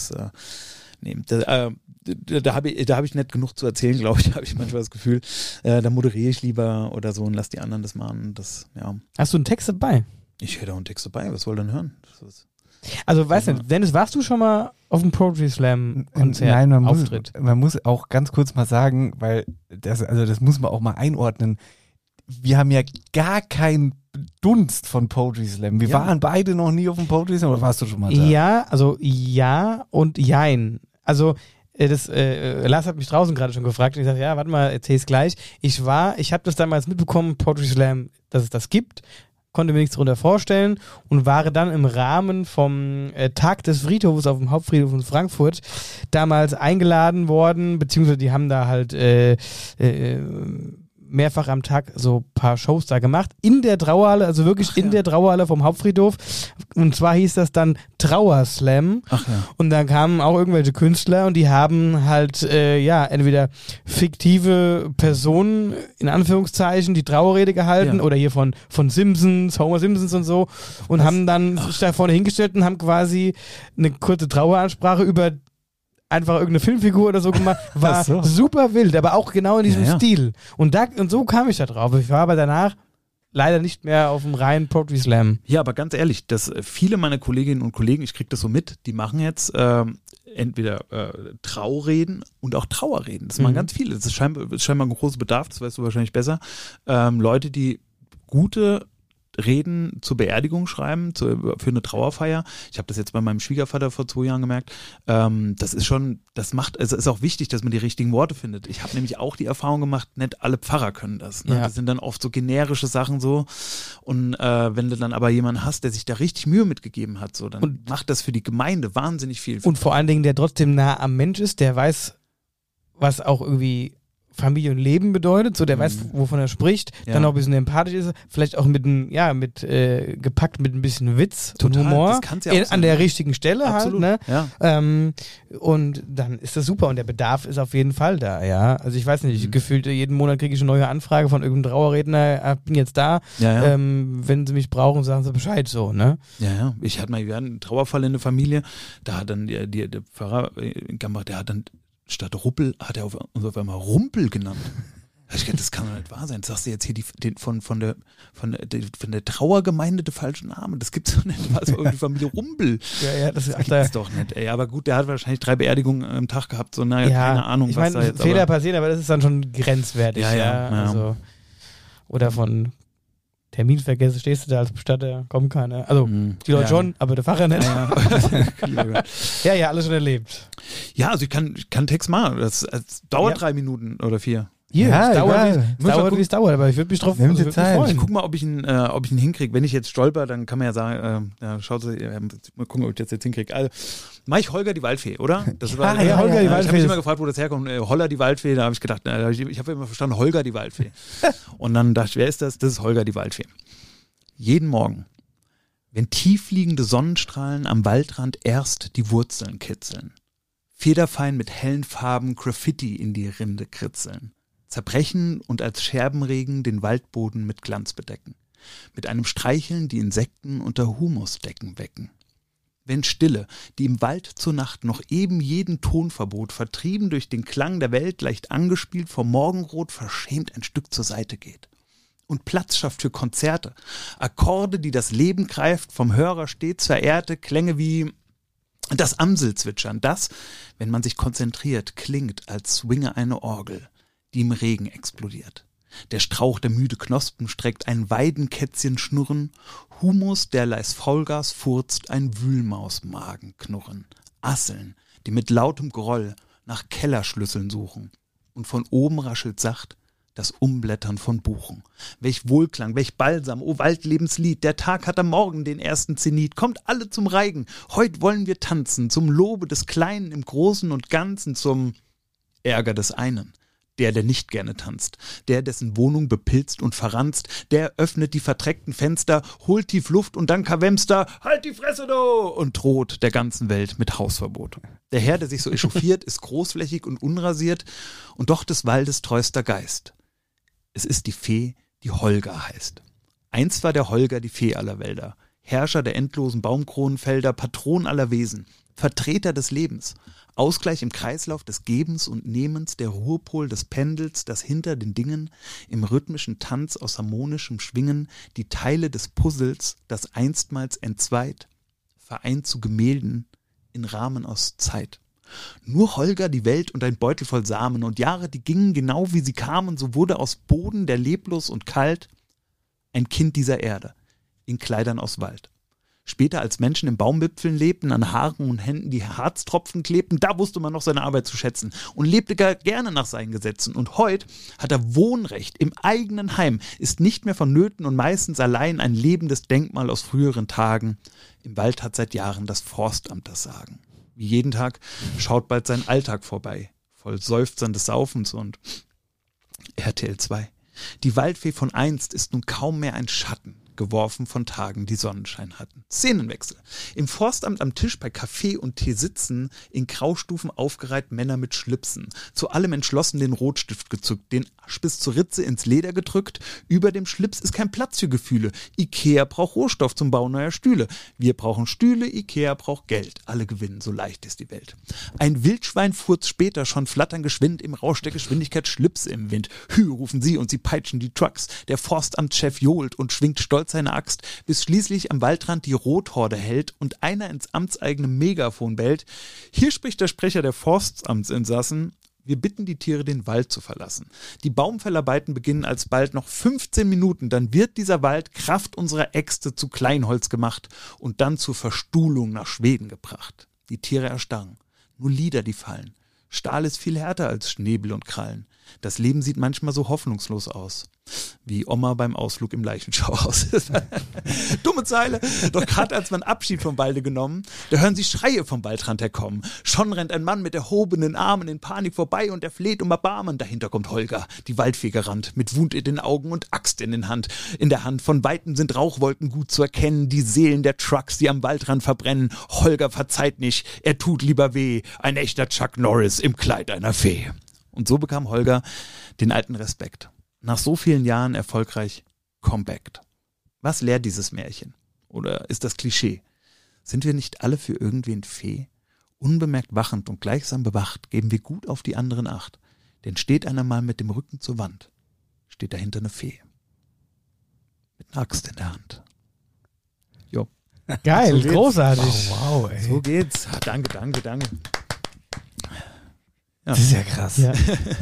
Da habe ich nicht genug zu erzählen, glaube ich. Da habe ich manchmal das Gefühl, da moderiere ich lieber oder so und lass die anderen das machen. Hast du einen Text dabei? Ich hätte auch einen Text dabei. Was soll denn hören? Also, weißt du, Dennis, warst du schon mal auf dem Poetry Slam Konzert? Nein, Auftritt? man muss auch ganz kurz mal sagen, weil das muss man auch mal einordnen. Wir haben ja gar keinen Dunst von Poetry Slam. Wir waren beide noch nie auf dem Poetry Slam, oder warst du schon mal da? Ja, also ja und jein. Also Lars hat mich draußen gerade schon gefragt und ich sagte, ja, warte mal, erzähl's gleich. Ich habe das damals mitbekommen, Poetry Slam, dass es das gibt, konnte mir nichts darunter vorstellen und war dann im Rahmen vom Tag des Friedhofs auf dem Hauptfriedhof in Frankfurt damals eingeladen worden, beziehungsweise die haben da halt mehrfach am Tag so ein paar Shows da gemacht, in der Trauerhalle, also wirklich in der Trauerhalle vom Hauptfriedhof, und zwar hieß das dann Trauerslam. Ach ja. Und dann kamen auch irgendwelche Künstler und die haben halt entweder fiktive Personen in Anführungszeichen die Trauerrede gehalten oder hier von Simpsons, Homer Simpsons und so, und haben dann sich da vorne hingestellt und haben quasi eine kurze Traueransprache über einfach irgendeine Filmfigur oder so gemacht, war super wild, aber auch genau in diesem Stil. Und so kam ich da drauf. Ich war aber danach leider nicht mehr auf dem reinen Poetry Slam. Ja, aber ganz ehrlich, dass viele meiner Kolleginnen und Kollegen, ich kriege das so mit, die machen jetzt entweder Traureden und auch Trauerreden. Das machen ganz viele. Das ist scheinbar ein großer Bedarf, das weißt du wahrscheinlich besser. Leute, die gute Reden zur Beerdigung schreiben, für eine Trauerfeier. Ich habe das jetzt bei meinem Schwiegervater vor 2 Jahren gemerkt. Es ist auch wichtig, dass man die richtigen Worte findet. Ich habe nämlich auch die Erfahrung gemacht, nicht alle Pfarrer können das. Ne? Ja. Das sind dann oft so generische Sachen so. Und wenn du dann aber jemanden hast, der sich da richtig Mühe mitgegeben hat, so, dann macht das für die Gemeinde wahnsinnig viel. Und vor allen Dingen, der trotzdem nah am Mensch ist, der weiß, was auch irgendwie Familie und Leben bedeutet, so der weiß, wovon er spricht, dann auch ein bisschen empathisch ist, vielleicht auch gepackt mit ein bisschen Witz und Humor, das kann's ja auch sein. An der richtigen Stelle. Absolut, halt, ne? Ja. Und dann ist das super und der Bedarf ist auf jeden Fall da, ja. Also ich weiß nicht, gefühlt jeden Monat kriege ich eine neue Anfrage von irgendeinem Trauerredner, bin jetzt da, wenn sie mich brauchen, sagen sie Bescheid, so, ne? Ja. Wir hatten einen Trauerfall in der Familie, da hat dann der Pfarrer in Gambach, der hat dann statt Ruppel hat er uns auf einmal Rumpel genannt. Ich dachte, das kann doch nicht wahr sein. Sagst du jetzt hier von der Trauergemeinde der falsche Name? Das gibt's doch nicht. Also irgendwie Familie Rumpel. Das gibt's doch nicht. Ey, aber gut, der hat wahrscheinlich 3 Beerdigungen am Tag gehabt. So, keine Ahnung, ich was meine, da jetzt. Fehler passieren, aber das ist dann schon grenzwertig. Ja. Also, oder von Terminvergessen stehst du da als Bestatter, kommt keiner. Also die Leute schon, aber der Pfarrer nicht. Ja, alles schon erlebt. Ja, also ich kann Text machen. Das dauert 3 Minuten oder 4. Hier, Ja, es dauert, egal. wie es dauert, aber ich würde mich drauf Nimm dir mich Zeit. freuen. Ich guck mal, ob ich ihn hinkriege. Wenn ich jetzt stolper, dann kann man ja sagen, schaut mal gucken, ob ich das jetzt hinkriege. Also, mach ich Holger die Waldfee, oder? Das war, Holger die Ich Waldfee habe mich ist- immer gefragt, wo das herkommt. Holler die Waldfee, da habe ich gedacht, ich habe immer verstanden, Holger die Waldfee. Und dann dachte ich, wer ist das? Das ist Holger die Waldfee. Jeden Morgen, wenn tiefliegende Sonnenstrahlen am Waldrand erst die Wurzeln kitzeln, federfein mit hellen Farben Graffiti in die Rinde kritzeln, zerbrechen und als Scherbenregen den Waldboden mit Glanz bedecken, mit einem Streicheln die Insekten unter Humusdecken wecken. Wenn Stille, die im Wald zur Nacht noch eben jeden Ton verbot, vertrieben durch den Klang der Welt, leicht angespielt vom Morgenrot, verschämt ein Stück zur Seite geht. Und Platz schafft für Konzerte, Akkorde, die das Leben greift, vom Hörer stets verehrte, Klänge wie das Amselzwitschern, das, wenn man sich konzentriert, klingt, als swinge eine Orgel, die im Regen explodiert. Der Strauch, der müde Knospen streckt, ein Weidenkätzchen schnurren, Humus, der leis Faulgas furzt, ein Wühlmausmagen knurren, Asseln, die mit lautem Groll nach Kellerschlüsseln suchen, und von oben raschelt sacht das Umblättern von Buchen. Welch Wohlklang, welch Balsam, o Waldlebenslied, der Tag hat am Morgen den ersten Zenit, kommt alle zum Reigen, heut wollen wir tanzen, zum Lobe des Kleinen im Großen und Ganzen, zum Ärger des einen, Der nicht gerne tanzt, dessen Wohnung bepilzt und verranzt, der öffnet die verdreckten Fenster, holt tief Luft und dann Kavemster, halt die Fresse do! Und droht der ganzen Welt mit Hausverbot. Der Herr, der sich so echauffiert, ist großflächig und unrasiert und doch des Waldes treuster Geist. Es ist die Fee, die Holger heißt. Einst war der Holger die Fee aller Wälder, Herrscher der endlosen Baumkronenfelder, Patron aller Wesen, Vertreter des Lebens, Ausgleich im Kreislauf des Gebens und Nehmens, der Ruhepol des Pendels, das hinter den Dingen, im rhythmischen Tanz aus harmonischem Schwingen, die Teile des Puzzles, das einstmals entzweit, vereint zu Gemälden in Rahmen aus Zeit. Nur Holger die Welt und ein Beutel voll Samen und Jahre, die gingen genau wie sie kamen, so wurde aus Boden, der leblos und kalt, ein Kind dieser Erde, in Kleidern aus Wald. Später, als Menschen in Baumwipfeln lebten, an Haaren und Händen die Harztropfen klebten, da wusste man noch seine Arbeit zu schätzen und lebte gar gerne nach seinen Gesetzen. Und heute hat er Wohnrecht im eigenen Heim, ist nicht mehr vonnöten und meistens allein ein lebendes Denkmal aus früheren Tagen. Im Wald hat seit Jahren das Forstamt das Sagen. Wie jeden Tag schaut bald sein Alltag vorbei, voll Seufzern des Saufens und RTL 2. Die Waldfee von einst ist nun kaum mehr ein Schatten, geworfen von Tagen, die Sonnenschein hatten. Szenenwechsel. Im Forstamt am Tisch bei Kaffee und Tee sitzen, in Graustufen aufgereiht Männer mit Schlipsen. Zu allem entschlossen den Rotstift gezückt, den bis zur Ritze ins Leder gedrückt. Über dem Schlips ist kein Platz für Gefühle. Ikea braucht Rohstoff zum Bau neuer Stühle. Wir brauchen Stühle, Ikea braucht Geld. Alle gewinnen, so leicht ist die Welt. Ein Wildschwein furzt später schon flattern geschwind, im Rausch der Geschwindigkeit Schlipse im Wind. Hü, rufen sie und sie peitschen die Trucks. Der Forstamtschef johlt und schwingt stolz seine Axt, bis schließlich am Waldrand die Rothorde hält und einer ins amtseigene Megafon bellt. Hier spricht der Sprecher der Forstamtsinsassen: Wir bitten die Tiere, den Wald zu verlassen. Die Baumfellarbeiten beginnen alsbald noch 15 Minuten, dann wird dieser Wald Kraft unserer Äxte zu Kleinholz gemacht und dann zur Verstuhlung nach Schweden gebracht. Die Tiere erstarren, nur Lieder, die fallen. Stahl ist viel härter als Schnäbel und Krallen. Das Leben sieht manchmal so hoffnungslos aus. Wie Oma beim Ausflug im Leichenschauhaus. Dumme Zeile. Doch gerade als man Abschied vom Walde genommen, da hören sie Schreie vom Waldrand herkommen. Schon rennt ein Mann mit erhobenen Armen in Panik vorbei und er fleht um Erbarmen. Dahinter kommt Holger, die Waldfee gerannt, mit Wut in den Augen und Axt in der Hand. Von Weitem sind Rauchwolken gut zu erkennen, die Seelen der Trucks, die am Waldrand verbrennen. Holger verzeiht nicht, er tut lieber weh. Ein echter Chuck Norris im Kleid einer Fee. Und so bekam Holger den alten Respekt. Nach so vielen Jahren erfolgreich Comeback. Was lehrt dieses Märchen? Oder ist das Klischee? Sind wir nicht alle für irgendwen Fee? Unbemerkt wachend und gleichsam bewacht geben wir gut auf die anderen Acht. Denn steht einer mal mit dem Rücken zur Wand, steht dahinter eine Fee. Mit einer Axt in der Hand. Jo. Geil, So großartig. Wow, ey. So geht's. Danke. Das ist ja krass. Ja.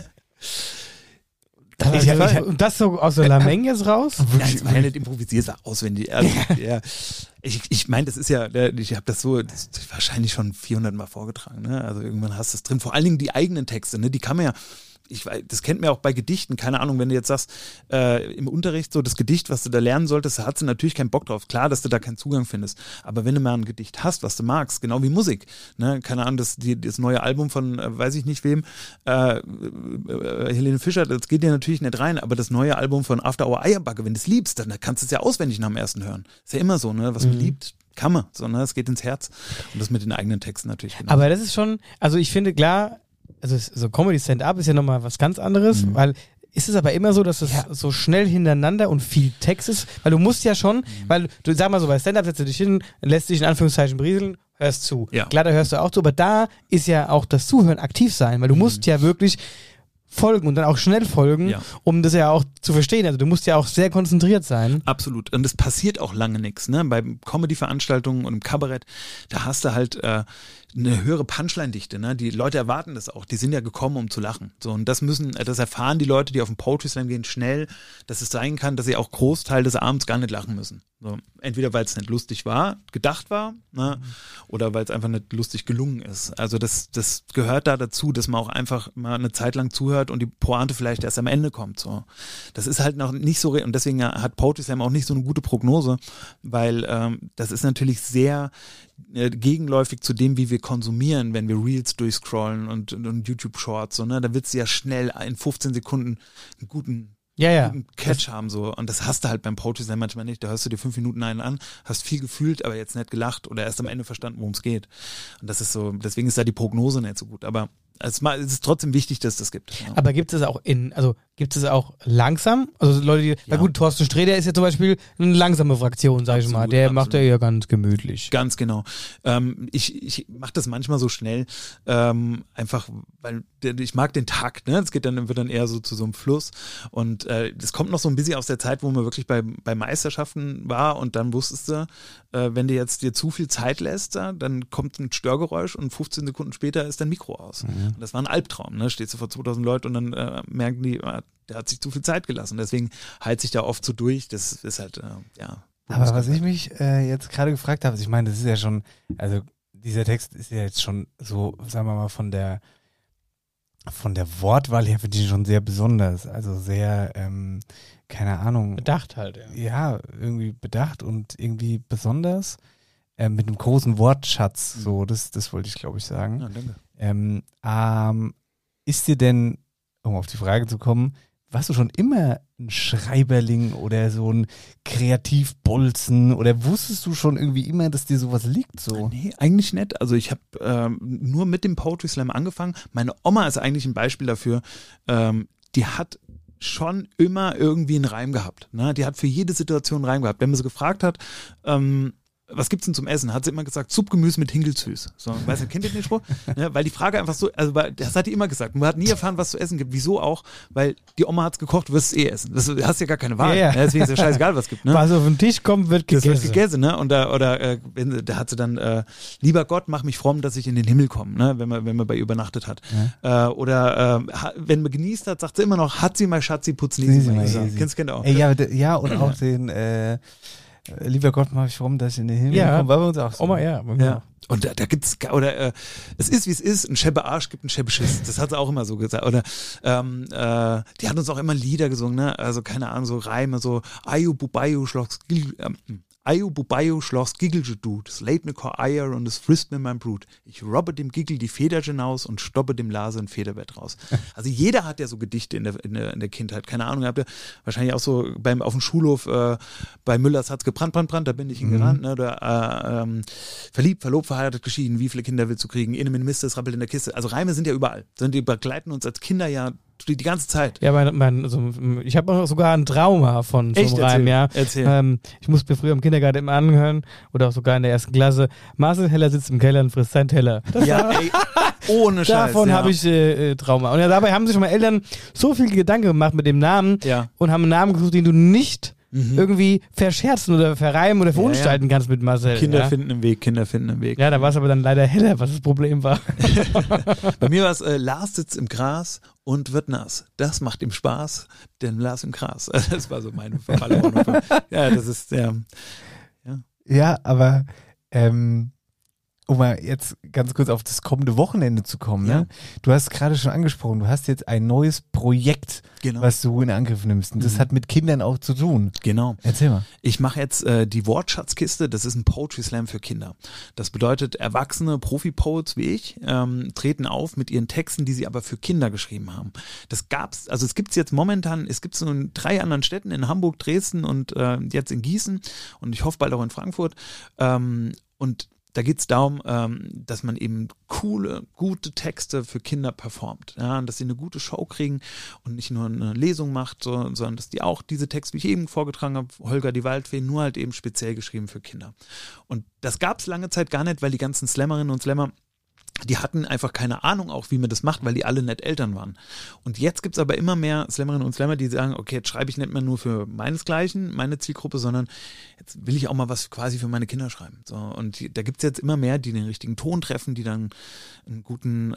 Und das so aus der Lameng jetzt raus? Ja, es war ja nicht improvisiert, es war auswendig. Also, ja, ich meine, das ist ja, ich habe das wahrscheinlich schon 400 Mal vorgetragen. Ne? Also irgendwann hast du es drin. Vor allen Dingen die eigenen Texte, ne? Die kann man ja, das kennt man ja auch bei Gedichten, keine Ahnung, wenn du jetzt sagst, im Unterricht so das Gedicht, was du da lernen solltest, da hast du natürlich keinen Bock drauf. Klar, dass du da keinen Zugang findest. Aber wenn du mal ein Gedicht hast, was du magst, genau wie Musik, ne? Keine Ahnung, das neue Album von, weiß ich nicht wem, Helene Fischer, das geht dir natürlich nicht rein, aber das neue Album von After Hour Eierbacke, wenn du es liebst, dann kannst du es ja auswendig nach dem ersten hören. Ist ja immer so, ne? Was man liebt, kann man, sondern es geht ins Herz. Und das mit den eigenen Texten natürlich genau. Aber das ist schon, also ich finde klar, also so Comedy-Stand-Up ist ja nochmal was ganz anderes, weil ist es aber immer so, dass es so schnell hintereinander und viel Text ist, weil du musst ja schon, weil du sag mal so, bei Stand-Up setzt du dich hin, lässt dich in Anführungszeichen berieseln, hörst zu. Ja. Klar, da hörst du auch zu, aber da ist ja auch das Zuhören aktiv sein, weil du musst ja wirklich folgen und dann auch schnell folgen, um das ja auch zu verstehen. Also du musst ja auch sehr konzentriert sein. Absolut. Und es passiert auch lange nichts. Ne? Bei Comedy-Veranstaltungen und im Kabarett, da hast du halt eine höhere Punchline-Dichte. Ne? Die Leute erwarten das auch. Die sind ja gekommen, um zu lachen. So, und das erfahren die Leute, die auf den Poetry Slam gehen, schnell, dass es sein kann, dass sie auch Großteil des Abends gar nicht lachen müssen. So, entweder weil es nicht lustig war, gedacht war, ne? Oder weil es einfach nicht lustig gelungen ist. Also das gehört da dazu, dass man auch einfach mal eine Zeit lang zuhört und die Pointe vielleicht erst am Ende kommt. So. Das ist halt noch nicht so, und deswegen hat Poetry Slam auch nicht so eine gute Prognose, weil das ist natürlich sehr gegenläufig zu dem, wie wir konsumieren, wenn wir Reels durchscrollen und YouTube Shorts, so, ne? Da willst du ja schnell in 15 Sekunden einen guten Catch haben, so. Und das hast du halt beim Poetry Slam manchmal nicht. Da hörst du dir 5 Minuten einen an, hast viel gefühlt, aber jetzt nicht gelacht oder erst am Ende verstanden, worum es geht. Und das ist so, deswegen ist da die Prognose nicht so gut. Aber es ist trotzdem wichtig, dass es das gibt. Ja. Aber gibt es auch langsam? Also Leute, die, na gut, Thorsten Sträter ist ja zum Beispiel eine langsame Fraktion, sag ich mal. Der macht ja ganz gemütlich. Ganz genau. Ich mache das manchmal so schnell, einfach, weil ich mag den Takt, ne? Es wird dann eher so zu so einem Fluss. Und das kommt noch so ein bisschen aus der Zeit, wo man wirklich bei Meisterschaften war und dann wusstest du, wenn du jetzt dir zu viel Zeit lässt, dann kommt ein Störgeräusch und 15 Sekunden später ist dein Mikro aus. Und das war ein Albtraum, ne? Stehst du vor 2000 Leuten und dann merken die, der hat sich zu viel Zeit gelassen. Deswegen heilt sich da oft so durch. Das ist halt, Aber was ich mich jetzt gerade gefragt habe, ich meine, das ist ja schon, also dieser Text ist ja jetzt schon so, sagen wir mal, von der Wortwahl her finde ich schon sehr besonders. Also sehr, keine Ahnung. Bedacht halt, ja. Ja, irgendwie bedacht und irgendwie besonders. Mit einem großen Wortschatz, so, das wollte ich, glaube ich, sagen. Ja, danke. Ist dir denn, um auf die Frage zu kommen, warst du schon immer ein Schreiberling oder so ein Kreativbolzen oder wusstest du schon irgendwie immer, dass dir sowas liegt? So? Nee, eigentlich nicht. Also ich habe nur mit dem Poetry Slam angefangen. Meine Oma ist eigentlich ein Beispiel dafür. Die hat schon immer irgendwie einen Reim gehabt. Ne? Die hat für jede Situation einen Reim gehabt. Wenn man sie gefragt hat, was gibt's denn zum Essen? Hat sie immer gesagt, Suppgemüse mit Hinkelzüß. So, weißt du, kennt ihr den Spruch? Ja, weil die Frage einfach so, also das hat die immer gesagt. Man hat nie erfahren, was zu essen gibt. Wieso auch? Weil die Oma hat's gekocht, du wirst es eh essen. Du hast ja gar keine Wahl. Ja. Deswegen ist ja scheißegal, was es gibt. Ne? Was auf den Tisch kommt, wird gegessen. Das wird gegessen, ne? Und da hat sie dann, lieber Gott, mach mich fromm, dass ich in den Himmel komme, ne? Wenn man bei ihr übernachtet hat. Ja. Wenn man genießt hat, sagt sie immer noch, hat sie mal Schatzi, putzen sie mal. Kennst du auch? Ja, und auch den, lieber Gott, mach ich rum, dass ich in den Himmel komme, weil wir uns auch so. Oma, ja. Und da gibt's, es ist wie es ist, ein Schebbe Arsch gibt ein Schebbe Schiss. Das hat sie auch immer so gesagt. Oder die hat uns auch immer Lieder gesungen, ne? Also keine Ahnung, so Reime, so Ayu Bubayu schloss Giggelge du, das lädt mir kein Eier und es frisst mir mein Blut. Ich robbe dem Giggel die Federchen aus und stoppe dem Lase ein Federbett raus. Also jeder hat ja so Gedichte in der Kindheit. Keine Ahnung, habt ihr wahrscheinlich auch so auf dem Schulhof bei Müllers hat's gebrannt, da bin ich hingerannt. Ne? Oder verliebt, verlobt, verheiratet, geschieden, wie viele Kinder willst du kriegen? In einem Mist, das rappelt in der Kiste. Also Reime sind ja überall. Die begleiten uns als Kinder ja die ganze Zeit. Ja, ich habe auch sogar ein Trauma von so einem Reim, ja. Erzähl. Ich musste mir früher im Kindergarten immer anhören oder auch sogar in der 1. Klasse. Marcel Heller sitzt im Keller und frisst seinen Teller. Ohne Scheiß. Davon habe ich Trauma. Und dabei haben sich schon mal Eltern so viel Gedanken gemacht mit dem Namen und haben einen Namen gesucht, den du nicht irgendwie verscherzen oder verreimen oder verunstalten kannst mit Marcel. Kinder finden einen Weg. Ja, da war es aber dann leider Heller, was das Problem war. Bei mir war es, Lars sitzt im Gras und wird nass. Das macht ihm Spaß, denn Lars im Gras. Das war so meine Verfallung. Ja, das ist, Ja, aber um mal jetzt ganz kurz auf das kommende Wochenende zu kommen, ne? Du hast gerade schon angesprochen, du hast jetzt ein neues Projekt, was du in Angriff nimmst. Und das hat mit Kindern auch zu tun. Genau. Erzähl mal. Ich mache jetzt die Wortschatzkiste, das ist ein Poetry Slam für Kinder. Das bedeutet, erwachsene Profi-Poets wie ich treten auf mit ihren Texten, die sie aber für Kinder geschrieben haben. Es gibt's jetzt momentan, es gibt so in 3 anderen Städten, in Hamburg, Dresden und jetzt in Gießen und ich hoffe bald auch in Frankfurt. Und da geht es darum, dass man eben coole, gute Texte für Kinder performt. Ja, und dass sie eine gute Show kriegen und nicht nur eine Lesung macht, sondern dass die auch diese Texte, wie ich eben vorgetragen habe, Holger die Waldfee, nur halt eben speziell geschrieben für Kinder. Und das gab es lange Zeit gar nicht, weil die ganzen Slammerinnen und Slammer, die hatten einfach keine Ahnung auch, wie man das macht, weil die alle nicht Eltern waren. Und jetzt gibt's aber immer mehr Slammerinnen und Slammer, die sagen, okay, jetzt schreibe ich nicht mehr nur für meinesgleichen, meine Zielgruppe, sondern jetzt will ich auch mal was quasi für meine Kinder schreiben. So, und da gibt's jetzt immer mehr, die den richtigen Ton treffen, die dann einen guten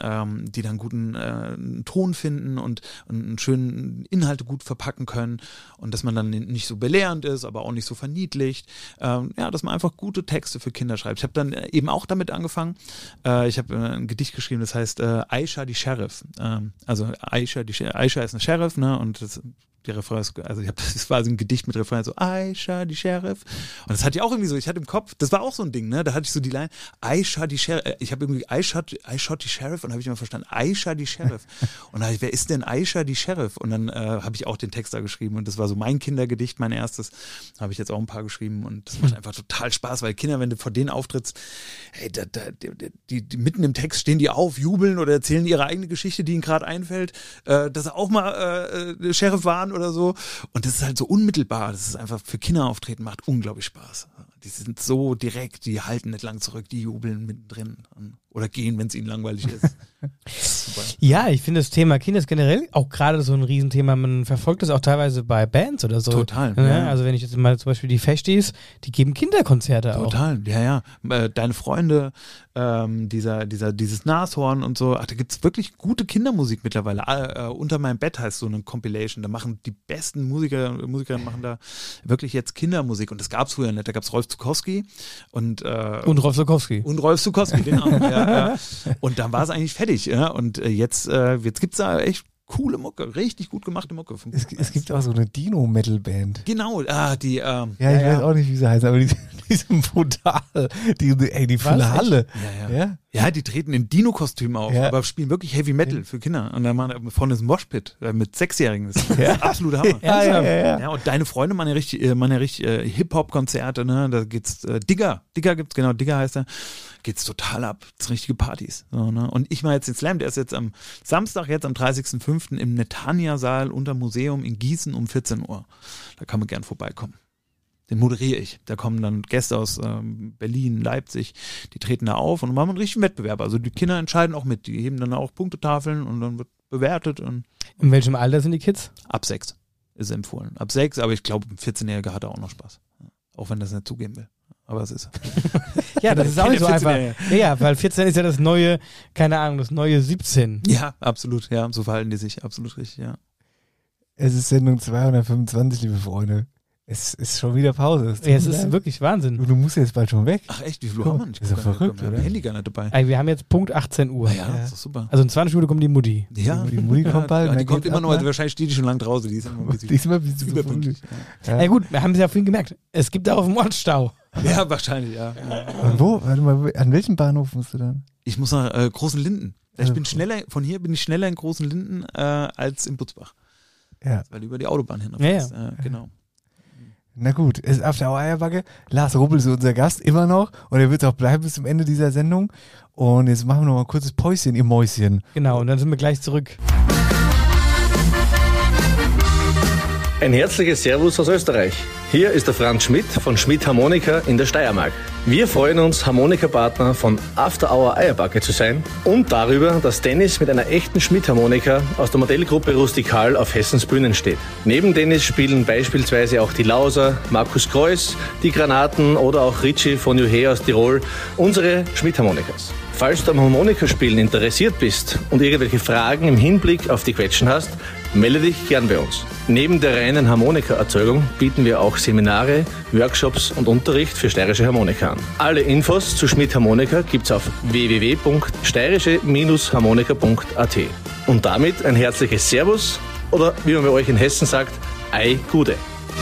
Ton finden und einen schönen Inhalte gut verpacken können und dass man dann nicht so belehrend ist, aber auch nicht so verniedlicht. Dass man einfach gute Texte für Kinder schreibt. Ich habe dann eben auch damit angefangen. Ich habe ein Gedicht geschrieben, das heißt Aisha die Sheriff. Also Aisha ist eine Sheriff, ne? Und der Refrain ist, also das ist quasi ein Gedicht mit Refrain, so Aisha die Sheriff. Und das hatte ich auch irgendwie so, ich hatte im Kopf, das war auch so ein Ding, ne? Da hatte ich so die Line, Aisha die Sheriff. Ich habe irgendwie Aisha die Sheriff und habe ich immer verstanden, Aisha die Sheriff. Und dann, wer ist denn Aisha die Sheriff? Und dann habe ich auch den Text da geschrieben und das war so mein Kindergedicht, mein erstes. Habe ich jetzt auch ein paar geschrieben und das macht einfach total Spaß, weil Kinder, wenn du vor denen auftrittst, hey, die mitten im Text stehen die auf, jubeln oder erzählen ihre eigene Geschichte, die ihnen gerade einfällt, dass sie auch mal Sheriff waren oder so. Und das ist halt so unmittelbar. Das ist einfach für Kinder auftreten, macht unglaublich Spaß. Die sind so direkt, die halten nicht lang zurück, die jubeln mittendrin oder gehen, wenn es ihnen langweilig ist. Super. Ja, ich finde das Thema Kinder ist generell auch gerade so ein Riesenthema. Man verfolgt das auch teilweise bei Bands oder so. Total. Ja, Ja. also wenn ich jetzt mal zum Beispiel die Festis, die geben Kinderkonzerte auch. Total, ja. Deine Freunde, dieses Nashorn und so, da gibt's wirklich gute Kindermusik mittlerweile. Unter meinem Bett heißt so eine Compilation, da machen die besten Musikerinnen machen da wirklich jetzt Kindermusik und das gab's früher nicht. Da gab's Rolf Zukowski und Rolf Zukowski. Und Rolf Zukowski, den auch. Ja. Und dann war es eigentlich fertig. Ja? Und jetzt gibt's da echt coole Mucke, richtig gut gemachte Mucke. Es gibt auch so eine Dino-Metal-Band. Genau, die Ja, ich weiß auch nicht, wie sie heißt, aber die sind brutal. Die volle Halle. Ja. Ja, die treten in Dino-Kostümen auf, Ja. aber spielen wirklich Heavy Metal für Kinder. Und dann machen vorne ist ein Moshpit mit 6-Jährigen. Das ist absoluter Hammer. Ja, und deine Freunde machen ja richtig Hip-Hop-Konzerte, ne? Da geht's Digger gibt's, genau, Digger heißt er. Geht's total ab. Das sind richtige Partys. So, ne? Und ich mache jetzt den Slam, der ist jetzt am Samstag, jetzt am 30.05. im Netanya-Saal unterm Museum in Gießen um 14 Uhr. Da kann man gern vorbeikommen. Den moderiere ich. Da kommen dann Gäste aus Berlin, Leipzig, die treten da auf und machen einen richtigen Wettbewerb. Also die Kinder entscheiden auch mit. Die heben dann auch Punktetafeln und dann wird bewertet. Und In welchem Alter sind die Kids? ab 6 ist empfohlen. Ab 6, aber ich glaube, ein 14-Jähriger hat da auch noch Spaß. Auch wenn er das nicht zugeben will. Aber es ist. Ja, das ist auch nicht so einfach. 14-Jährige. Ja, weil 14 ist ja das neue, keine Ahnung, das neue 17. Ja, absolut. Ja, so verhalten die sich. Absolut richtig, ja. Es ist Sendung 225, liebe Freunde. Es ist schon wieder Pause. Ja, es ist wirklich Wahnsinn. Du musst jetzt bald schon weg. Ach echt, wie viel haben wir? Ich ist doch guck gar nicht, verrückt, wir haben oder? Handy gar nicht dabei. Also wir haben jetzt Punkt 18 Uhr. Ja, das ist doch super. Also in 20 Minuten kommt die Mutti. Ja, Die Mutti kommt bald, Ja, und die dann kommt geht's immer ab, noch, ne? also wahrscheinlich steht die schon lang draußen. Die ist immer ein bisschen Diesmal bist du überpünktlich. Ja. Ja gut, wir haben es ja vorhin gemerkt. Es gibt auch einen Mordsstau. Ja, wahrscheinlich, ja. Und wo? Warte mal, an welchem Bahnhof musst du dann? Ich muss nach Großen Linden. Von hier bin ich schneller in Großen Linden als in Butzbach. Ja. Weil du über die Autobahn hin Ja, fährst. Genau. Na gut, es ist After Hour Eierbacke. Lars Ruppel ist unser Gast, immer noch. Und er wird auch bleiben bis zum Ende dieser Sendung. Und jetzt machen wir noch mal ein kurzes Päuschen, ihr Mäuschen. Genau, und dann sind wir gleich zurück. Ein herzliches Servus aus Österreich. Hier ist der Franz Schmidt von Schmidt Harmonika in der Steiermark. Wir freuen uns, Harmonikapartner von After Hour Eierbacke zu sein und darüber, dass Dennis mit einer echten Schmidt-Harmonika aus der Modellgruppe Rustikal auf Hessens Bühnen steht. Neben Dennis spielen beispielsweise auch die Lauser, Markus Kreuss, die Granaten oder auch Ritchie von Juhe aus Tirol unsere Schmidt-Harmonikas. Falls du am Harmonikaspielen interessiert bist und irgendwelche Fragen im Hinblick auf die Quetschen hast, melde dich gern bei uns. Neben der reinen Harmonikaerzeugung bieten wir auch Seminare, Workshops und Unterricht für steirische Harmonika an. Alle Infos zu Schmidt Harmonika gibt's auf www.steirische-harmonika.at. Und damit ein herzliches Servus oder wie man bei euch in Hessen sagt, Ei Gude.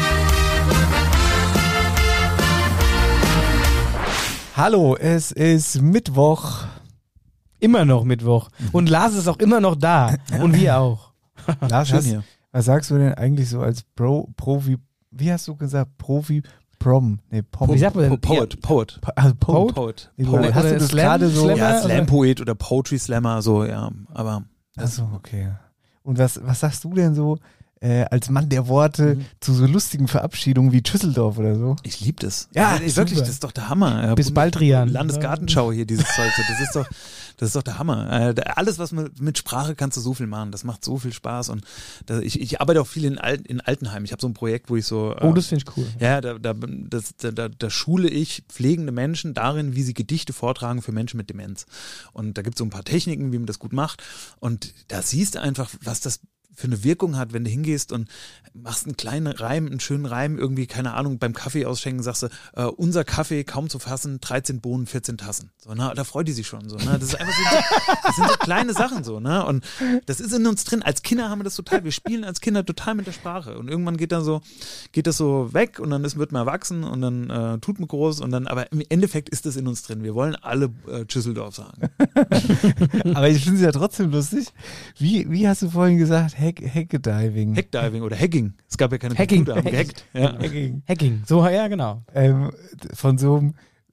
Hallo, es ist Mittwoch. Immer noch Mittwoch. Und Lars ist auch immer noch da. Und wir auch. Lars, Schön hier. was sagst du denn eigentlich so als Profi, wie hast du gesagt, Profi-Prom? Nee, Pom. Wie sagt man denn? Poet. Also Poet. Poet. Nee, Poet. Hast du Oder das Slam- gerade so? Slammer? Ja, oder? Slam-Poet oder Poetry Slammer, so, ja. Aber Achso, okay. Und was sagst du denn so als Mann der Worte zu so lustigen Verabschiedungen wie Düsseldorf oder so? ich liebe das. Ja, wirklich, super. das ist doch der Hammer. Ja, Bis bald, Rian. Landesgartenschau hier, dieses Zeug. Das ist doch der Hammer. Alles, was mit Sprache kannst du so viel machen. Das macht so viel Spaß. Und ich arbeite auch viel in Altenheim. Ich habe so ein Projekt, wo ich so. Oh, das finde ich cool. Ja, da schule ich pflegende Menschen darin, wie sie Gedichte vortragen für Menschen mit Demenz. Und da gibt es so ein paar Techniken, wie man das gut macht. Und da siehst du einfach, was das für eine Wirkung hat, wenn du hingehst und machst einen kleinen Reim, einen schönen Reim, irgendwie, keine Ahnung, beim Kaffee ausschenken, sagst du, unser Kaffee kaum zu fassen, 13 Bohnen, 14 Tassen. So, ne? Da freut die sich schon. So, ne? Das ist einfach das sind so kleine Sachen so, ne? Und das ist in uns drin. Als Kinder haben wir das total, wir spielen als Kinder total mit der Sprache. Und irgendwann geht das so weg und dann wird man erwachsen und dann tut man groß und dann, aber im Endeffekt ist das in uns drin. Wir wollen alle Düsseldorf sagen. Aber ich finde es ja trotzdem lustig. Wie hast du vorhin gesagt? Hackdiving. Hackdiving oder Hacking. Es gab ja keine Hacking. Computer, haben gehackt. Ja. Hacking. So, ja, genau. Von so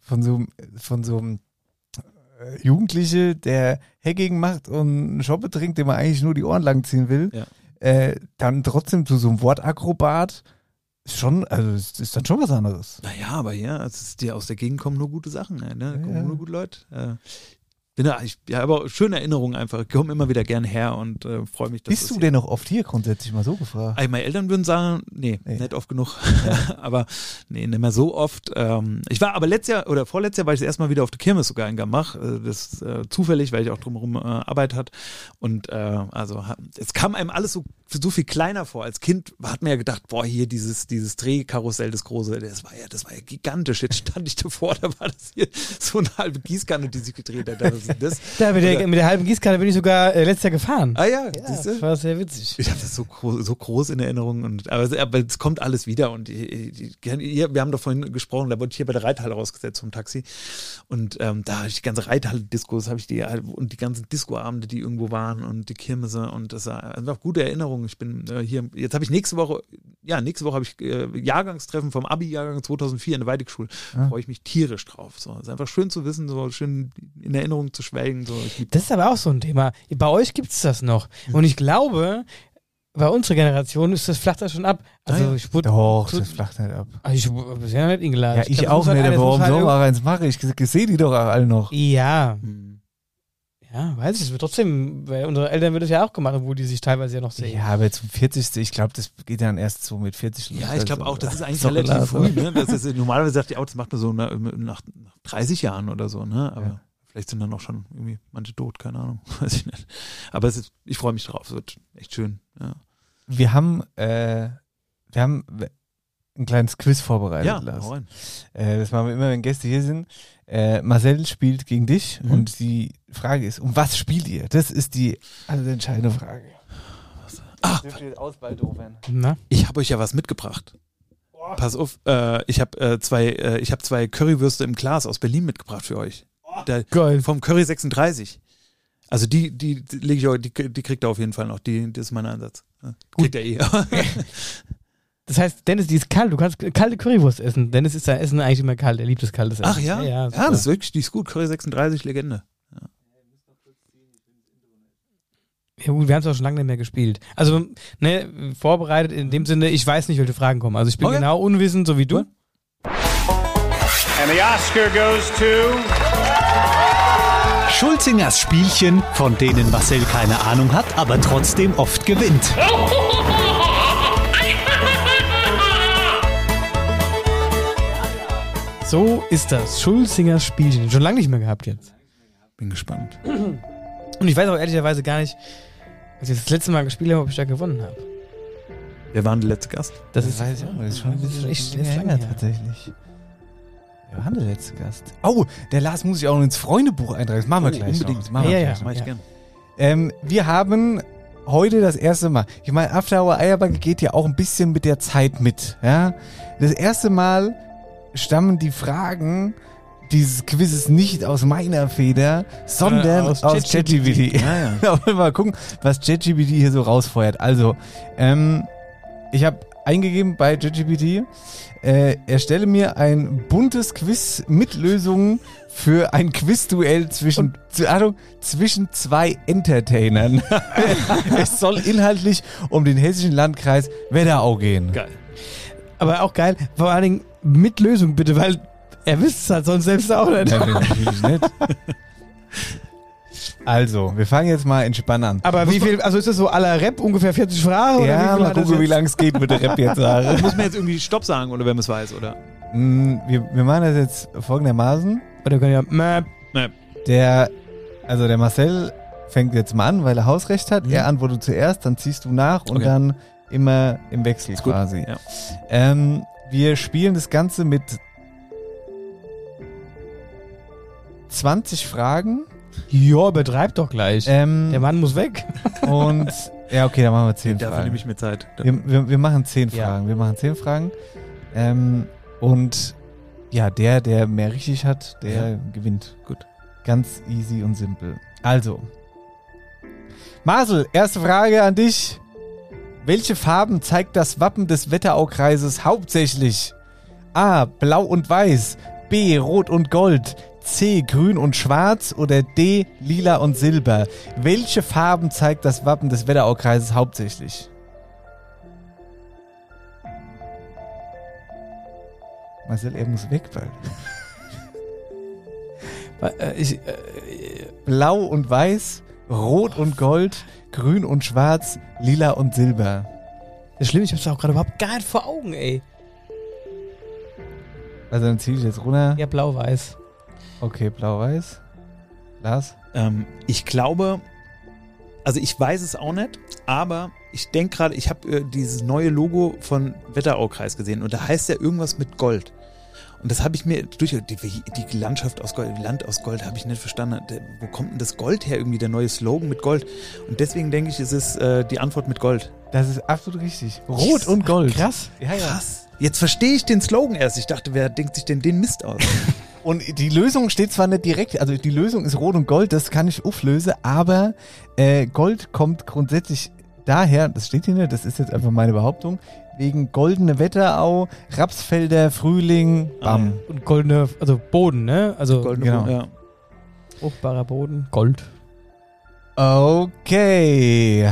einem Jugendliche, der Hacking macht und einen Shop trinkt, dem man eigentlich nur die Ohren langziehen will, dann trotzdem zu so einem Wortakrobat, ist dann schon was anderes. Naja, aber ja, die aus der Gegend kommen nur gute Sachen, ne? Kommen nur gute Leute. Aber schöne Erinnerungen einfach. Ich komme immer wieder gern her und freue mich, dass Bist du denn noch oft hier grundsätzlich mal so gefragt? Meine Eltern würden sagen, nee, nicht oft genug. Aber nee, nicht mehr so oft. Ich war aber letztes Jahr oder vorletztes Jahr war ich das erste Mal wieder auf der Kirmes sogar in Gamach. Das zufällig, weil ich auch drumherum Arbeit hatte. Und es kam einem alles so viel kleiner vor. Als Kind hat man ja gedacht, boah, hier dieses Drehkarussell, das große, das war ja gigantisch. Jetzt stand ich davor, da war das hier so eine halbe Gießkanne, die sich gedreht hat. Da mit der halben Gießkanne bin ich sogar letztes Jahr gefahren. Ah ja, das war sehr witzig. Ich habe das so groß in Erinnerung. Aber es kommt alles wieder. Und wir haben doch vorhin gesprochen, da wurde ich hier bei der Reithalle rausgesetzt vom Taxi. Und da habe ich die ganze Reithalle-Diskos, und die ganzen Discoabende, die irgendwo waren und die Kirmesse. Und das war einfach gute Erinnerung. Ich bin hier, jetzt habe ich nächste Woche habe ich Jahrgangstreffen vom Abi-Jahrgang 2004 in der Weidegschule. Da freue ich mich tierisch drauf. So, es ist einfach schön zu wissen, so schön in Erinnerung zu schwelgen. So. Das ist aber auch so ein Thema. Bei euch gibt es das noch. Und ich glaube, bei unserer Generation ist das flacht das schon ab. Also das flacht nicht ab. Also ich bin bisher nicht eingeladen. Ja, ich auch nicht, aber warum soll man eins machen? Ich sehe die doch auch alle noch. Ja. Ja, weiß ich, es wird trotzdem, weil unsere Eltern wird es ja auch gemacht, obwohl die sich teilweise ja noch sehen. Ja, aber zum 40. Ich glaube, das geht dann erst so mit 40. Ja, ich glaube auch, das ist eigentlich relativ früh. Ne? Normalerweise sagt die das macht man so nach 30 Jahren oder so, ne? Aber vielleicht sind dann auch schon irgendwie manche tot, keine Ahnung, weiß ich nicht. Aber ich freue mich drauf, es wird echt schön. Ja. Wir haben ein kleines Quiz vorbereitet, Lars. Das machen wir immer, wenn Gäste hier sind. Marcel spielt gegen dich und die Frage ist, um was spielt ihr? Das ist die alles entscheidende Frage. Ich habe euch ja was mitgebracht. Pass auf, ich habe zwei Currywürste im Glas aus Berlin mitgebracht für euch. Geil. Vom Curry 36. Also die lege ich euch, die kriegt ihr auf jeden Fall noch. Das ist mein Ansatz. Kriegt ihr eh. Das heißt, Dennis, die ist kalt. Du kannst kalte Currywurst essen. Dennis ist sein Essen eigentlich immer kalt. Er liebt das kaltes Essen. Ach ja? Ja, das ist wirklich, die ist gut. Curry 36, Legende. Ja gut, wir haben es auch schon lange nicht mehr gespielt. Also, vorbereitet in dem Sinne, ich weiß nicht, welche Fragen kommen. Also ich bin genau unwissend, so wie du. And the Oscar goes to Schulzingers Spielchen, von denen Marcel keine Ahnung hat, aber trotzdem oft gewinnt. So ist das. Schulzingers Spielchen. Schon lange nicht mehr gehabt jetzt. Bin gespannt. Und ich weiß auch ehrlicherweise gar nicht, als ich das letzte Mal gespielt habe, ob ich da gewonnen habe. Wer war denn der letzte Gast? Das weiß ich auch. Das ist schon ein bisschen echt länger tatsächlich. Wer war der letzte Gast? Oh, der Lars muss ich auch noch ins Freundebuch eintragen. Das machen wir gleich. Unbedingt. Mach ich gern. Wir haben heute das erste Mal, ich meine, After Hour Eierbacke geht ja auch ein bisschen mit der Zeit mit. Ja? Das erste Mal stammen die Fragen dieses Quizzes nicht aus meiner Feder, sondern aus ChatGPT. Ja. Da wollen wir mal gucken, was ChatGPT hier so rausfeuert. Also, ich habe eingegeben bei ChatGPT, erstelle mir ein buntes Quiz mit Lösungen für ein Quizduell zwischen zwei Entertainern. Es soll inhaltlich um den hessischen Landkreis Wetterau gehen. Geil. Aber auch geil, vor allen Dingen mit Lösung bitte, weil er wüsste es halt sonst selbst auch nicht. Ja, natürlich nicht. Also, wir fangen jetzt mal entspannt an. Aber wie viel, also ist das so à la Rap ungefähr 40 Fragen? Ja, mal gucken, wie lange es geht mit der Rap jetzt. Muss man jetzt irgendwie Stopp sagen, oder wenn man es weiß, oder? Wir machen das jetzt folgendermaßen. Oder können ja Der Marcel fängt jetzt mal an, weil er Hausrecht hat. Er antwortet zuerst, dann ziehst du nach und dann immer im Wechsel quasi. Ja. Wir spielen das Ganze mit 20 Fragen. Ja, übertreib doch gleich. Der Mann muss weg. Und ja, okay, dann machen wir 10 Dafür Fragen. nehme ich mir Zeit. Wir machen 10 Ja. Fragen. Wir machen 10 Fragen. Und ja, der mehr richtig hat, der gewinnt. Gut. Ganz easy und simpel. Also, Marcel, erste Frage an dich. Welche Farben zeigt das Wappen des Wetteraukreises hauptsächlich? A. Blau und Weiß. B. Rot und Gold. C. Grün und Schwarz. Oder D. Lila und Silber. Welche Farben zeigt das Wappen des Wetteraukreises hauptsächlich? Marcel, er muss weg bald. Blau und Weiß, Rot und Gold, Grün und Schwarz, Lila und Silber. Das Schlimme, ich hab's auch gerade überhaupt gar nicht vor Augen, ey. Also dann ziehe ich jetzt runter. Ja, blau-weiß. Okay, Blau-Weiß. Lars? Ich glaube, also ich weiß es auch nicht, aber ich denke gerade, ich habe dieses neue Logo von Wetteraukreis gesehen und da heißt ja irgendwas mit Gold. Und das habe ich mir durch die Landschaft aus Gold, Land aus Gold, habe ich nicht verstanden. Wo kommt denn das Gold her, irgendwie der neue Slogan mit Gold? Und deswegen denke ich, es ist die Antwort mit Gold. Das ist absolut richtig. Rot und Gold. Krass. Ja, ja. Krass. Jetzt verstehe ich den Slogan erst. Ich dachte, wer denkt sich denn den Mist aus? Und die Lösung steht zwar nicht direkt, also die Lösung ist Rot und Gold, das kann ich auflösen, aber Gold kommt grundsätzlich daher, das steht hier nicht, das ist jetzt einfach meine Behauptung, wegen goldene Wetterau, Rapsfelder, Frühling, bam. Und goldene, also Boden, ne? Also Goldene Genau. Boden, ja. fruchtbarer Boden. Gold. Okay.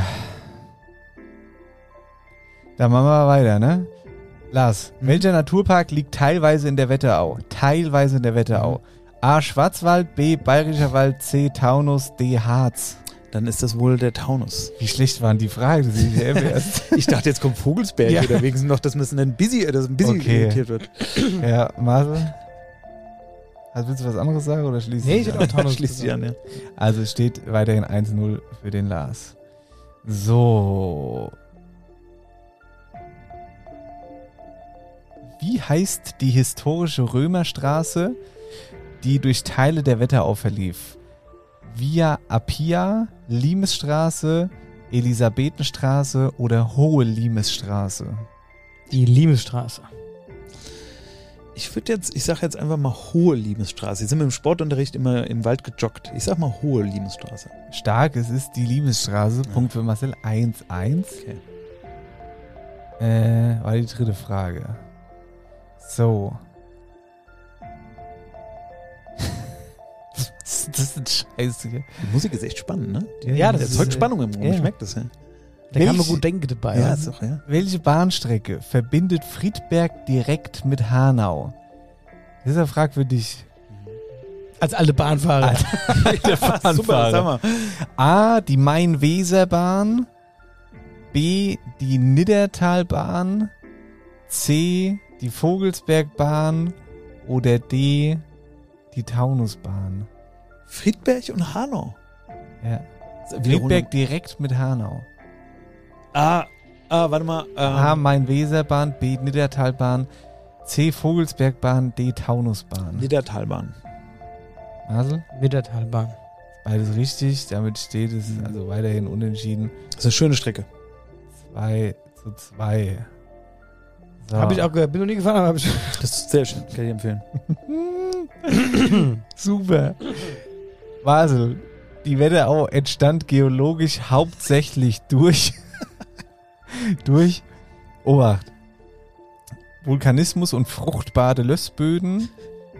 Dann machen wir weiter, ne? Lars, welcher Naturpark liegt teilweise in der Wetterau? Teilweise in der Wetterau. A. Schwarzwald, B. Bayerischer Wald, C. Taunus, D. Harz. Dann ist das wohl der Taunus. Wie schlecht waren die Fragen? Das ist ja erst. Ich dachte, jetzt kommt Vogelsberg Ja. oder wenigstens noch, dass ein bisschen Okay. irritiert wird. Ja, Marcel? Also willst du was anderes sagen oder schließt Nee, dich ich an? hab auch Taunus Schließt sich an, ja. Also es steht weiterhin 1-0 für den Lars. So. Wie heißt die historische Römerstraße, die durch Teile der Wetterau verlief? Via Appia, Limesstraße, Elisabethenstraße oder Hohe Limesstraße? Die Limesstraße. Ich sag jetzt einfach mal Hohe Limesstraße. Jetzt sind wir im Sportunterricht immer im Wald gejoggt. Ich sag mal Hohe Limesstraße. Stark, es ist die Limesstraße. Punkt für Marcel, 1-1. Okay. War die dritte Frage. So. Das ist scheiße. Die Musik ist echt spannend, ne? Ja, das erzeugt ist, Spannung im Raum. ja. Ich merke das, ja. Da kann man Welche- gut denken dabei. Ja, Ja, ist doch, ja. Welche Bahnstrecke verbindet Friedberg direkt mit Hanau? Das ist ja fragwürdig. als alte Bahnfahrer. Super, sag mal. A, die Main-Weser-Bahn. B, die Niddertalbahn. C, die Vogelsbergbahn. Oder D, die Taunusbahn. Friedberg und Hanau. Ja. Wiederholung. Friedberg direkt mit Hanau. Warte mal. A, Main-Weser-Bahn. B, Niddertalbahn. C, Vogelsbergbahn. D, Taunusbahn. Niedertalbahn. Marcel? Niddertalbahn. Beides richtig. Damit steht es also weiterhin unentschieden. Das ist eine schöne Strecke. 2-2. So. Hab ich auch gehört. Bin noch nie gefahren, aber hab ich. Das ist sehr schön. Kann ich empfehlen. Super. Basel, die Wetterau entstand geologisch hauptsächlich durch Obacht, Vulkanismus und fruchtbare Lössböden,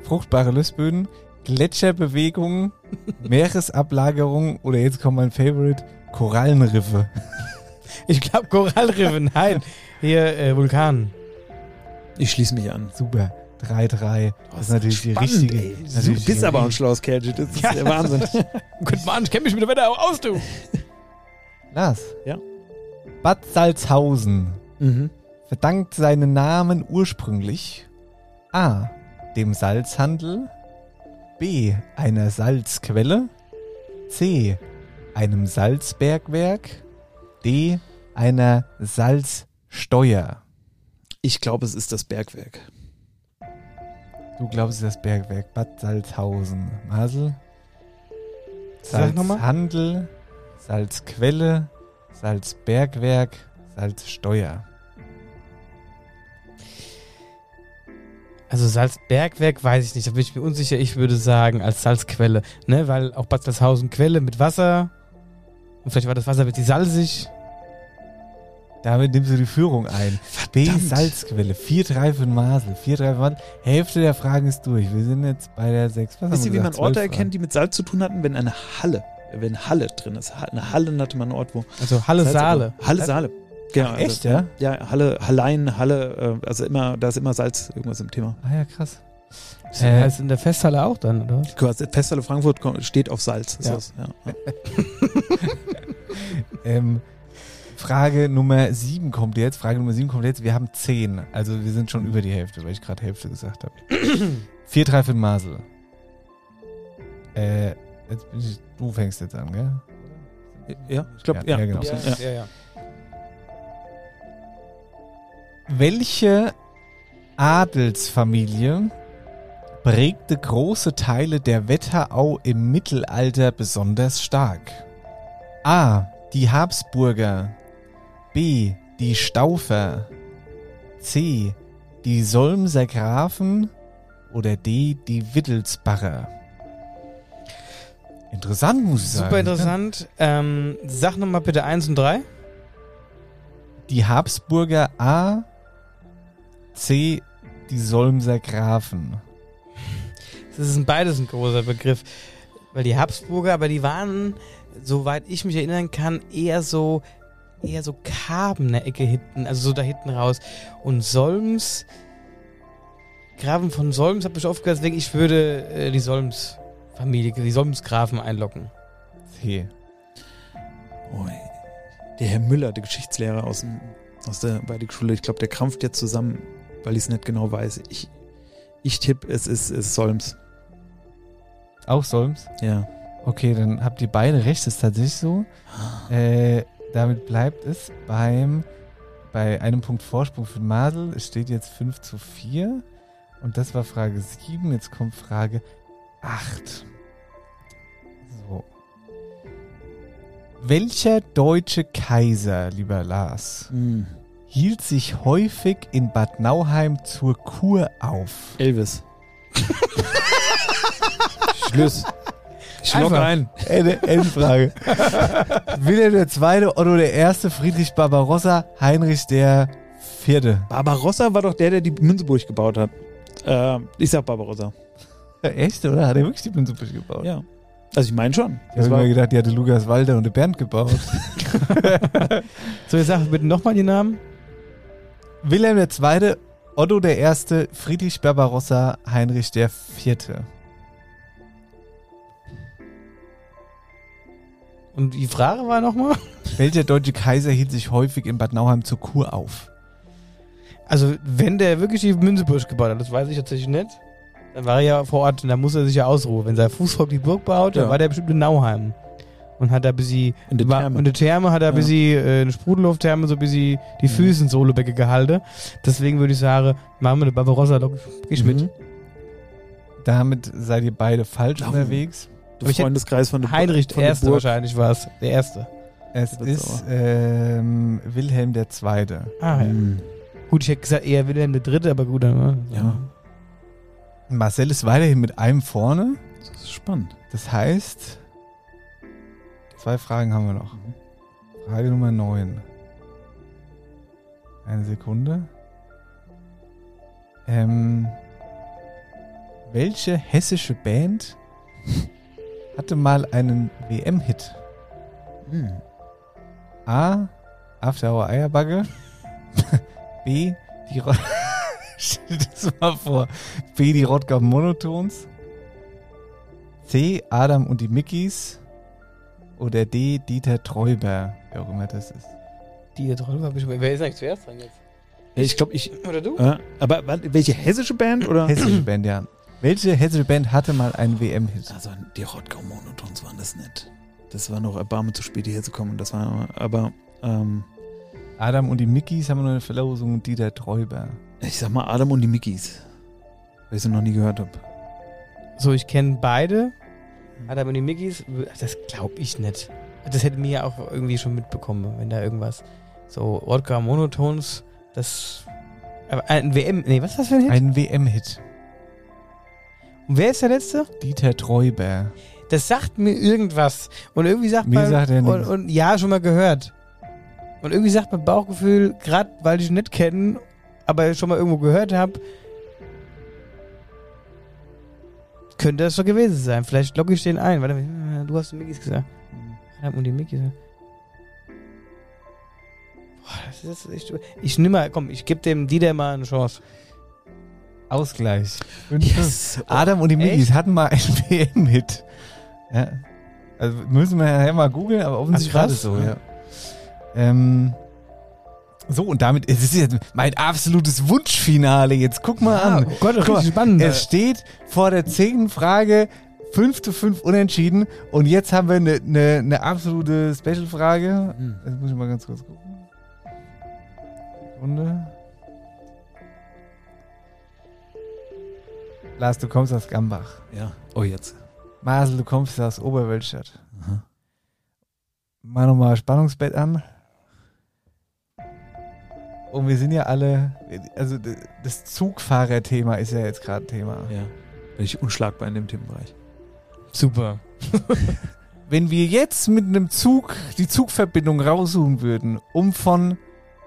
Gletscherbewegungen, Meeresablagerungen oder jetzt kommt mein Favorite, Korallenriffe. Ich glaube Korallriffe. Nein. Hier, Vulkan. Ich schließe mich an. Super. 3-3. Das ist natürlich die Spannend, richtige. ey. natürlich Du die bist aber auch ein richtige- schlaues Kerl. Das ist der Wahnsinn. Guck mal an, ich kenn mich mit der Wetter aus, du. Lars. Ja. Bad Salzhausen Mhm. verdankt seinen Namen ursprünglich A. dem Salzhandel, B. einer Salzquelle, C. einem Salzbergwerk, D, einer Salzsteuer. Ich glaube, es ist das Bergwerk. Du glaubst, es ist das Bergwerk Bad Salzhausen. Masel? Sag nochmal. Salzhandel, Salzquelle, Salzbergwerk, Salzsteuer. Also Salzbergwerk weiß ich nicht, da bin ich mir unsicher. Ich würde sagen als Salzquelle, ne, weil auch Bad Salzhausen Quelle mit Wasser und vielleicht war das Wasser wirklich salzig. Damit nimmst du die Führung ein. B, Verdammt. Salzquelle, 4-3 für den Masel, 4-3 für den Masel. Hälfte der Fragen ist durch. Wir sind jetzt bei der 6. Wisst ihr, wie man Orte erkennt, die mit Salz zu tun hatten? Wenn Halle drin ist. Eine Halle nannte man einen Ort, wo Also Halle Salz- Saale. Halle Saale. Genau, Ach, echt, ja? Ja, Hallein, Halle, also immer, da ist immer Salz irgendwas im Thema. Ah ja, krass. Das heißt in der Festhalle auch dann, oder was? Quasi Festhalle Frankfurt steht auf Salz. Ist Ja. das, ja. Frage Nummer 7 kommt jetzt. Wir haben 10. Also wir sind schon über die Hälfte, weil ich gerade Hälfte gesagt habe. 4-3 für den Masel. Du fängst jetzt an, gell? Ja, ich glaube, Ja, ja. genau. Ja. Welche Adelsfamilie prägte große Teile der Wetterau im Mittelalter besonders stark? A. Die Habsburger. B. Die Staufer. C. Die Solmser Grafen. Oder D. Die Wittelsbacher. Interessant, muss ich sagen. Super interessant. Sag nochmal bitte 1 und 3. Die Habsburger A. C. Die Solmser Grafen. Das ist beides ein großer Begriff. Weil die Habsburger, aber die waren, soweit ich mich erinnern kann, eher so Karbener Ecke hinten, also so da hinten raus. Und Solms, Grafen von Solms, hab ich aufgehört, deswegen ich würde die Solms-Familie, die Solms-Grafen einloggen. C. Oh, der Herr Müller, der Geschichtslehrer aus der Weidigschule, ich glaube, der krampft jetzt zusammen, weil ich es nicht genau weiß. Ich tippe, es ist Solms. Auch Solms? Ja. Okay, dann habt ihr beide recht, das ist tatsächlich so. Damit bleibt es bei einem Punkt Vorsprung für Masel. Es steht jetzt 5-4 und das war Frage 7. Jetzt kommt Frage 8. So. Welcher deutsche Kaiser, lieber Lars, hielt sich häufig in Bad Nauheim zur Kur auf? Elvis. Schluss. Ich log ein. Endfrage. Wilhelm II., Otto I., Friedrich Barbarossa, Heinrich IV. Barbarossa war doch der die Münzeburg gebaut hat. Ich sag Barbarossa. Echt, oder? Hat er wirklich die Münzeburg gebaut? Ja. Also ich meine schon. Ich habe immer gedacht, die hatte Lukas Walter und der Bernd gebaut. So, jetzt sag bitte nochmal die Namen. Wilhelm II., Otto I., Friedrich Barbarossa, Heinrich IV. Und die Frage war nochmal? Welcher deutsche Kaiser hielt sich häufig in Bad Nauheim zur Kur auf? Also, wenn der wirklich die Münzeburg gebaut hat, das weiß ich tatsächlich nicht, dann war er ja vor Ort und da muss er sich ja ausruhen. Wenn sein Fußvolk die Burg baut, dann war der bestimmt in Nauheim. Und hat da bis sie in der Therme. In der Therme hat er bis sie eine Sprudelhof-Therme so bis sie die Füße in Solebecke gehalten. Deswegen würde ich sagen, machen wir eine Barbarossa, geh ich mit. Damit seid ihr beide falsch unterwegs. Der Freundeskreis von der Heinrich von der der Erste Burg. wahrscheinlich war es. Der Erste. Es ist Wilhelm II. Ah, ja. Gut, ich hätte gesagt eher Wilhelm der Dritte, aber gut. Dann, Ja. Marcel ist weiterhin mit einem vorne. Das ist spannend. Das heißt, 2 Fragen haben wir noch. Frage Nummer 9. Eine Sekunde. Welche hessische Band hatte mal einen WM-Hit? A. After Hour Eierbagge. B. Stell dir das mal vor. B. Die Rottgau Monotons. C. Adam und die Mickeys. Oder D. Dieter Treuber. Wer auch immer das ist. Die Trolle, wer ist eigentlich zuerst dran jetzt? Ich glaube, Oder du? aber welche hessische Band? Oder? Hessische Band, ja. Welche hessische Band hatte mal einen WM-Hit? Also die Rottgau Monotons waren das nicht. Das war noch Erbarmen zu spät, hierher zu kommen. Das war aber, Adam und die Mickeys haben noch eine Verlosung und Dieter Träuber. ich sag mal Adam und die Mickeys. Weil ich sie noch nie gehört habe. So, ich kenne beide. Adam und die Mickeys, das glaube ich nicht. Das hätten wir ja auch irgendwie schon mitbekommen, wenn da irgendwas. So, Wodka Monotones, das. Aber ein WM. Nee, was ist das für ein Hit? Ein WM-Hit. Und wer ist der letzte? Dieter Träuber. Das sagt mir irgendwas. Und irgendwie sagt Mir man. sagt er nichts. Und ja, schon mal gehört. Und irgendwie sagt mein Bauchgefühl, gerade weil ich ihn nicht kenne, aber schon mal irgendwo gehört habe, könnte das so gewesen sein. Vielleicht logge ich den ein. Warte, du hast die Mickeys gesagt. Und die Mickeys. Boah, das ist echt. Ich nehme mal, komm, ich gebe dem Dieter mal eine Chance. Ausgleich. Yes. Adam und die Mickeys hatten mal einen WM-Hit. Ja. Also müssen wir ja mal googeln, aber offensichtlich war das so, ja. So, und damit, es ist jetzt mein absolutes Wunschfinale. Jetzt guck mal an. Oh Gott, Guck mal, richtig spannend. Es steht vor der 10. Frage 5:5 unentschieden und jetzt haben wir eine absolute Special-Frage. Jetzt muss ich mal ganz kurz gucken. Sekunde. Lars, du kommst aus Gambach. Ja. Oh, jetzt. Marcel, du kommst aus Oberwölstadt. Mach nochmal Spannungsbett an. Und wir sind ja alle, also das Zugfahrerthema ist ja jetzt gerade Thema. Ja. Bin ich unschlagbar in dem Themenbereich. Super. Wenn wir jetzt mit einem Zug die Zugverbindung raussuchen würden, um von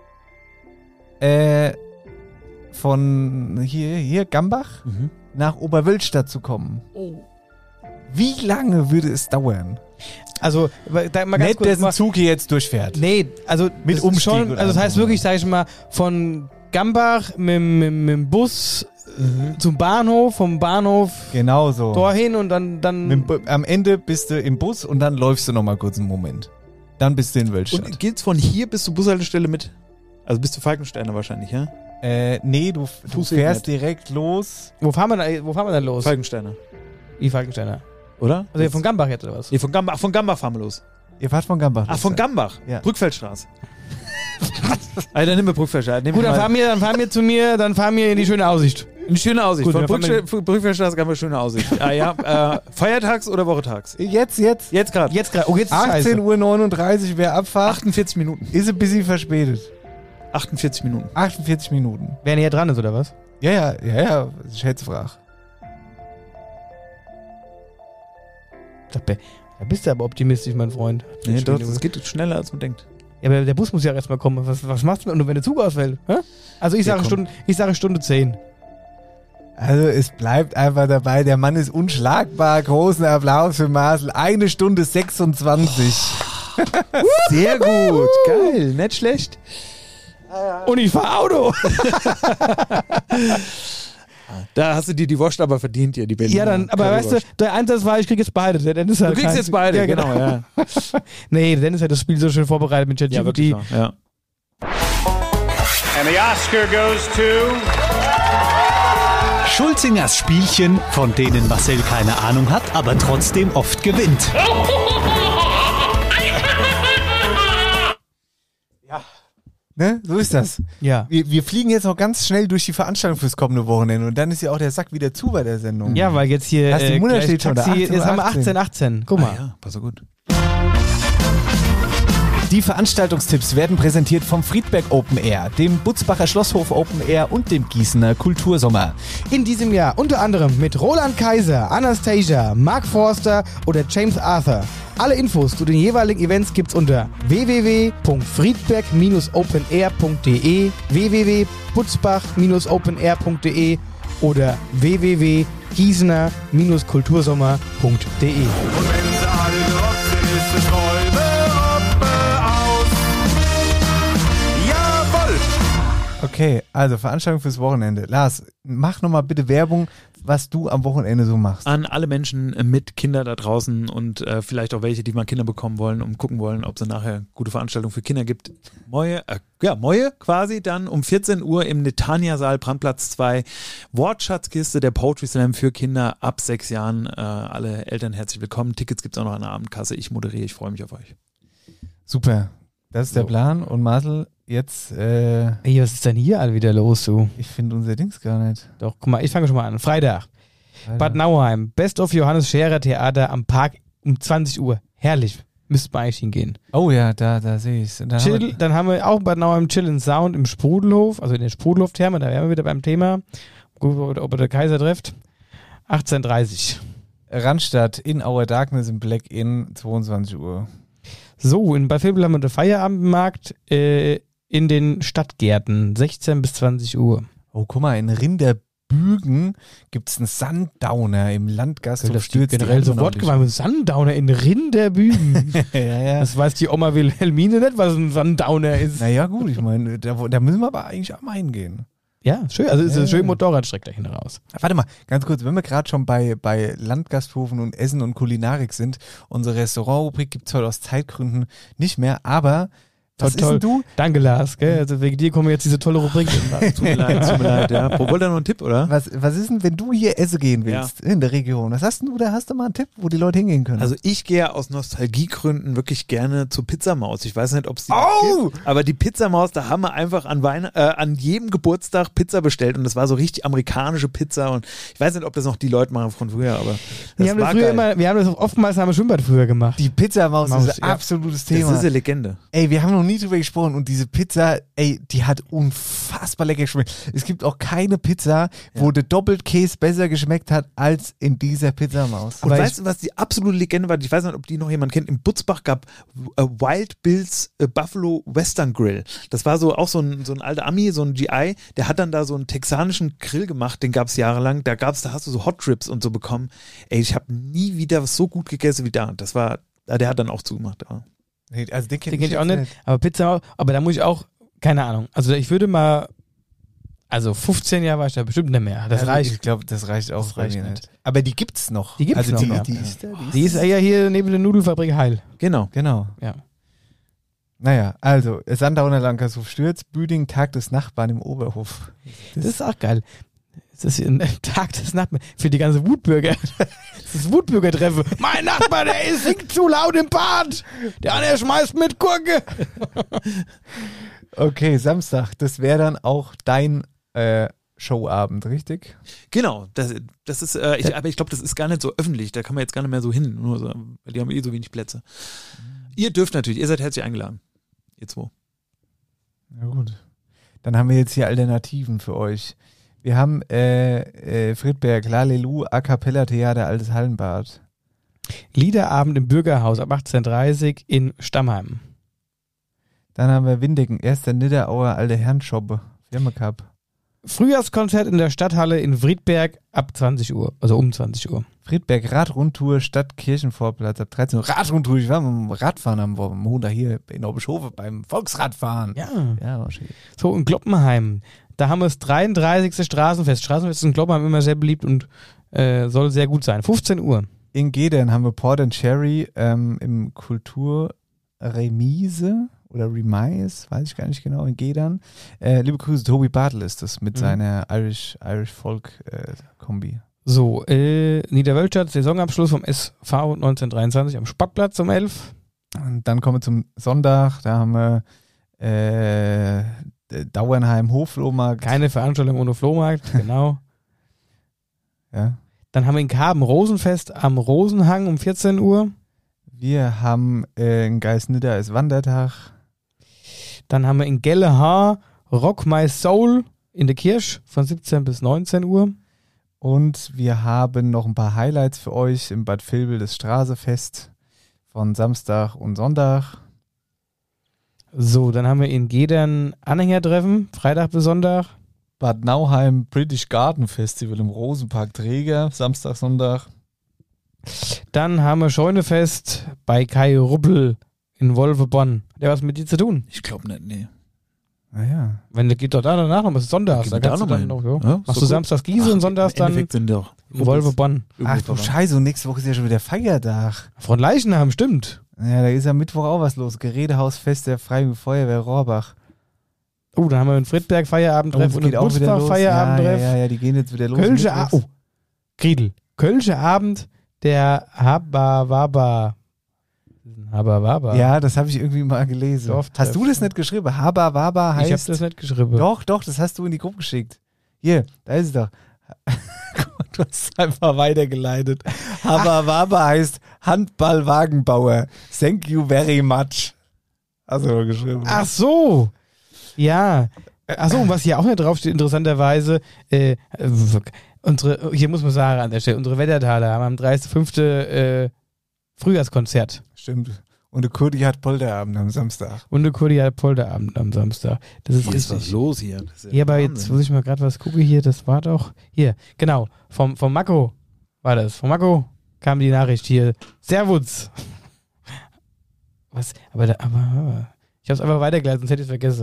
hier Gambach nach Oberwölstadt zu kommen. Wie lange würde es dauern? Also, da mal ganz Nicht, kurz dass mal, ein Zug hier jetzt durchfährt. nee, also Mit das ist Umstieg schon, oder also das heißt so. wirklich, sag ich mal, von Gambach mit dem Bus zum Bahnhof, vom Bahnhof Genau so. dorthin und dann Am Ende bist du im Bus und dann läufst du nochmal kurz einen Moment. Dann bist du in Wölstadt. Und geht's von hier bis zur Bushaltestelle mit? Also bis zu Falkensteiner wahrscheinlich, ja? Nee, du Fußweg fährst nicht. direkt los. wo fahren wir denn los? Falkensteiner. Wie Falkensteiner. Oder? Also von Gambach jetzt oder was? Nee, von Gambach fahren wir los. Ihr fahrt von Gambach. Ach, von Gambach? Ja. Brückfeldstraße. Alter, dann nimm mir Brückfeldstraße. Gut, dann fahren wir zu mir, dann fahren wir in die schöne Aussicht. Eine schöne Aussicht. Gut, von dann fahren Brückfeldstraße haben wir schöne Aussicht. Ah ja, feiertags oder wochentags? Jetzt. Jetzt gerade. Jetzt gerade. Oh, jetzt ist scheiße. 18:39 Uhr wäre Abfahrt. 48 Minuten. Ist ein bisschen verspätet. 48 Minuten. 48 Minuten. Wer näher dran ist, oder was? Ja, Schätzfrage. Da bist du aber optimistisch, mein Freund. Nee, doch, das geht schneller, als man denkt. Ja, aber der Bus muss ja erstmal kommen. Was machst du denn, wenn der Zug ausfällt? Hä? Also ich sage Stunde 10. Also es bleibt einfach dabei, der Mann ist unschlagbar. Großen Applaus für Marcel. 1 Stunde 26. Sehr gut. Geil, nicht schlecht. Und ich fahr Auto. Da hast du dir die Wurst aber verdient, hier, die Berliner. Ja, dann, aber weißt du, der Einsatz war, ich krieg jetzt beide. Der Dennis hat Du kriegst jetzt beide, ja, genau, ja. Nee, der Dennis hat das Spiel so schön vorbereitet mit Ja, ChatGPT. wirklich wahr, ja. And the Oscar goes to Schulzingers Spielchen, von denen Marcel keine Ahnung hat, aber trotzdem oft gewinnt. Ne? So ist das. Ja. Wir fliegen jetzt noch ganz schnell durch die Veranstaltung fürs kommende Wochenende und dann ist ja auch der Sack wieder zu bei der Sendung. Ja, weil jetzt hier Hast du die Mutter gleich steht schon da? Taxi, 18, jetzt haben wir 18. 18. Guck mal. Ja, pass so gut. Die Veranstaltungstipps werden präsentiert vom Friedberg Open Air, dem Butzbacher Schlosshof Open Air und dem Gießener Kultursommer. In diesem Jahr unter anderem mit Roland Kaiser, Anastasia, Mark Forster oder James Arthur. Alle Infos zu den jeweiligen Events gibt's unter www.friedberg-openair.de, www.butzbach-openair.de oder www.gießener-kultursommer.de. Okay. Okay, also Veranstaltung fürs Wochenende. Lars, mach nochmal bitte Werbung, was du am Wochenende so machst. An alle Menschen mit Kindern da draußen und vielleicht auch welche, die mal Kinder bekommen wollen und gucken wollen, ob es nachher gute Veranstaltungen für Kinder gibt. Moje quasi dann um 14 Uhr im Netanya-Saal, Brandplatz 2, Wortschatzkiste, der Poetry Slam für Kinder ab 6 Jahren. Alle Eltern herzlich willkommen. Tickets gibt es auch noch an der Abendkasse. Ich moderiere, ich freue mich auf euch. Super, das ist der Plan. Und Marcel, jetzt, Ey, was ist denn hier all wieder los, du? ich finde unser Dings gar nicht. Doch, guck mal, ich fange schon mal an. Freitag. Bad Nauheim. Best of Johannes Scherer Theater am Park um 20 Uhr. Herrlich. Müsste man eigentlich hingehen. Oh ja, da sehe ich es. Chill, dann haben wir auch Bad Nauheim Chill and Sound im Sprudelhof, also in der Sprudelhof-Therme, da wären wir wieder beim Thema. Gucken, ob er der Kaiser trifft. 18:30. Randstadt in Our Darkness im Black Inn, 22 Uhr. So, in Bad Vilbel haben wir den Feierabendmarkt in den Stadtgärten, 16 bis 20 Uhr. Oh, guck mal, in Rinderbügen gibt es einen Sundowner im Landgasthof Stürz. Generell so Wortgemein, Sundowner in Rinderbügen. ja. Das weiß die Oma Wilhelmine nicht, was ein Sundowner ist. Naja, gut, ich meine, da müssen wir aber eigentlich auch mal hingehen. Ja, schön. Also ist ein schön Motorradstreck da hinten raus. Warte mal, ganz kurz, wenn wir gerade schon bei Landgasthofen und Essen und Kulinarik sind, unsere Restaurantrubrik gibt es heute aus Zeitgründen nicht mehr, aber was ist denn du? Danke, Lars. Gell? Also wegen dir kommen jetzt diese tolle Rubrik. Tut mir leid, ja. Wollt ihr noch einen Tipp, oder? Was ist denn, wenn du hier essen gehen willst in der Region? Was hast denn du da? Hast du mal einen Tipp, wo die Leute hingehen können? Also ich gehe aus Nostalgiegründen wirklich gerne zur Pizzamaus. Ich weiß nicht, ob es die gibt, aber die Pizzamaus, da haben wir einfach an jedem Geburtstag Pizza bestellt und das war so richtig amerikanische Pizza und ich weiß nicht, ob das noch die Leute machen von früher, aber das wir haben war das früher geil. wir haben das oftmals am Schwimmbad früher gemacht. Die Pizzamaus ist ein absolutes Thema. Das ist eine Legende. Ey, wir haben noch nie drüber gesprochen und diese Pizza, ey, die hat unfassbar lecker geschmeckt. Es gibt auch keine Pizza, wo der Doppelkäse besser geschmeckt hat als in dieser Pizzamaus. Und weißt du, was die absolute Legende war? Ich weiß nicht, ob die noch jemand kennt. In Butzbach gab Wild Bill's Buffalo Western Grill. Das war so auch so ein alter Ami, so ein GI, der hat dann da so einen texanischen Grill gemacht, den gab es jahrelang. Da hast du so Hot Trips und so bekommen. Ey, ich habe nie wieder so gut gegessen wie da. Der hat dann auch zugemacht. Ja. Also den kenn ich auch nicht. Aber Pizza, aber da muss ich auch, keine Ahnung. Also ich würde mal, 15 Jahre war ich da bestimmt nicht mehr. Das reicht. Ich glaube, das reicht auch. Das reicht nicht. Aber die gibt's noch. Die gibt's noch. Die ist ja hier neben der Nudelfabrik Heil. Genau. Ja. Naja, also Sundowner Landgasthof Stürz, Büding, Tag des Nachbarn im Oberhof. Das ist auch geil. Das ist ein Tag des Nachbarn für die ganze Wutbürger. Das ist Wutbürger-Treffen. Mein Nachbar, der singt zu laut im Bad. Der andere schmeißt mit Gurke. Okay, Samstag, das wäre dann auch dein Showabend, richtig? Genau, das ist, aber ich glaube, das ist gar nicht so öffentlich, da kann man jetzt gar nicht mehr so hin, nur so, weil die haben so wenig Plätze. Ihr dürft natürlich, ihr seid herzlich eingeladen, ihr zwei. Na gut, dann haben wir jetzt hier Alternativen für euch. Wir haben Friedberg, Lalelu, A Cappella Theater, Altes Hallenbad. Liederabend im Bürgerhaus ab 18:30 in Stammheim. Dann haben wir Windecken, 1. Niederauer, Alte Herrenschoppe, Firmencup. Frühjahrskonzert in der Stadthalle in Friedberg ab 20 Uhr, also um 20 Uhr. Friedberg, Radrundtour, Stadt Kirchenvorplatz ab 13 Uhr. Radrundtour, ich war beim Radfahren am Montag hier in Obischhofe beim Volksradfahren. Ja, war schön. So, in Gloppenheim. Da haben wir das 33. Straßenfest. Straßenfest ist in Gloppenheim immer sehr beliebt und soll sehr gut sein. 15 Uhr. In Gedern haben wir Port and Cherry im Kulturremise oder Remise, weiß ich gar nicht genau, in Gedern. Liebe Grüße, Tobi Bartel ist das mit seiner Irish Folk Kombi. So, Niederwölstadt, Saisonabschluss vom SV 1923 am Sportplatz um 11. Und dann kommen wir zum Sonntag, da haben wir Dauernheim Hofflohmarkt. Keine Veranstaltung ohne Flohmarkt, genau. Ja. Dann haben wir in Karben Rosenfest am Rosenhang um 14 Uhr. Wir haben in Geisnidder ist Wandertag. Dann haben wir in Gellehaar Rock My Soul in der Kirche von 17 bis 19 Uhr. Und wir haben noch ein paar Highlights für euch im Bad Vilbel, das Straßefest von Samstag und Sonntag. So, dann haben wir in Gedern Anhängertreffen, Freitag bis Sonntag. Bad Nauheim British Garden Festival im Rosenpark Träger, Samstag, Sonntag. Dann haben wir Scheunefest bei Kai Ruppel in Wolfebonn. Hat der was mit dir zu tun? Ich glaube nicht, nee. Naja. Wenn du geht doch da danach noch, es ist sonntags, da Gehen wir kannst da du dann noch noch, hin. Ja, machst so du gut. samstags Gieße und sonntags Im dann Endeffekt sind doch Wolve Bonn. Ach du Scheiße, und nächste Woche ist ja schon wieder Feiertag. Von Leichnam, stimmt. Ja, da ist am Mittwoch auch was los. Gerätehausfest der Freiwilligen Feuerwehr Rohrbach. Dann haben wir einen Friedberg Feierabendtreff und einen Butzbach Feierabendtreff. Ja, die gehen jetzt wieder los. Kölsche Abend. Griedel. Kölsche Abend der Habawaba. Ja, das habe ich irgendwie mal gelesen. Dorftreff. Hast du das nicht geschrieben? Habawaba heißt... Ich habe das nicht geschrieben. Doch, das hast du in die Gruppe geschickt. Hier, da ist es doch. Du hast es einfach weitergeleitet. Habawaba heißt Handballwagenbauer. Thank you very much. Hast du geschrieben. Ach so. Ja. Ach so, und was hier auch nicht draufsteht, interessanterweise, hier muss man sagen an der Stelle, unsere Wettertaler haben am 30.05. Frühjahrskonzert. Stimmt. Und der Kurdi hat Polterabend am Samstag. Und der Kurdi hat Polterabend am Samstag. Das ist Was ist richtig. was los hier? Das ist Ja, aber Wahnsinn. jetzt muss ich mal gerade was gucken hier. Das war doch hier, genau. Vom Mako war das. Vom Mako kam die Nachricht hier. Servus. Was? Aber ich habe es einfach weitergeleitet, sonst hätte ich es vergessen.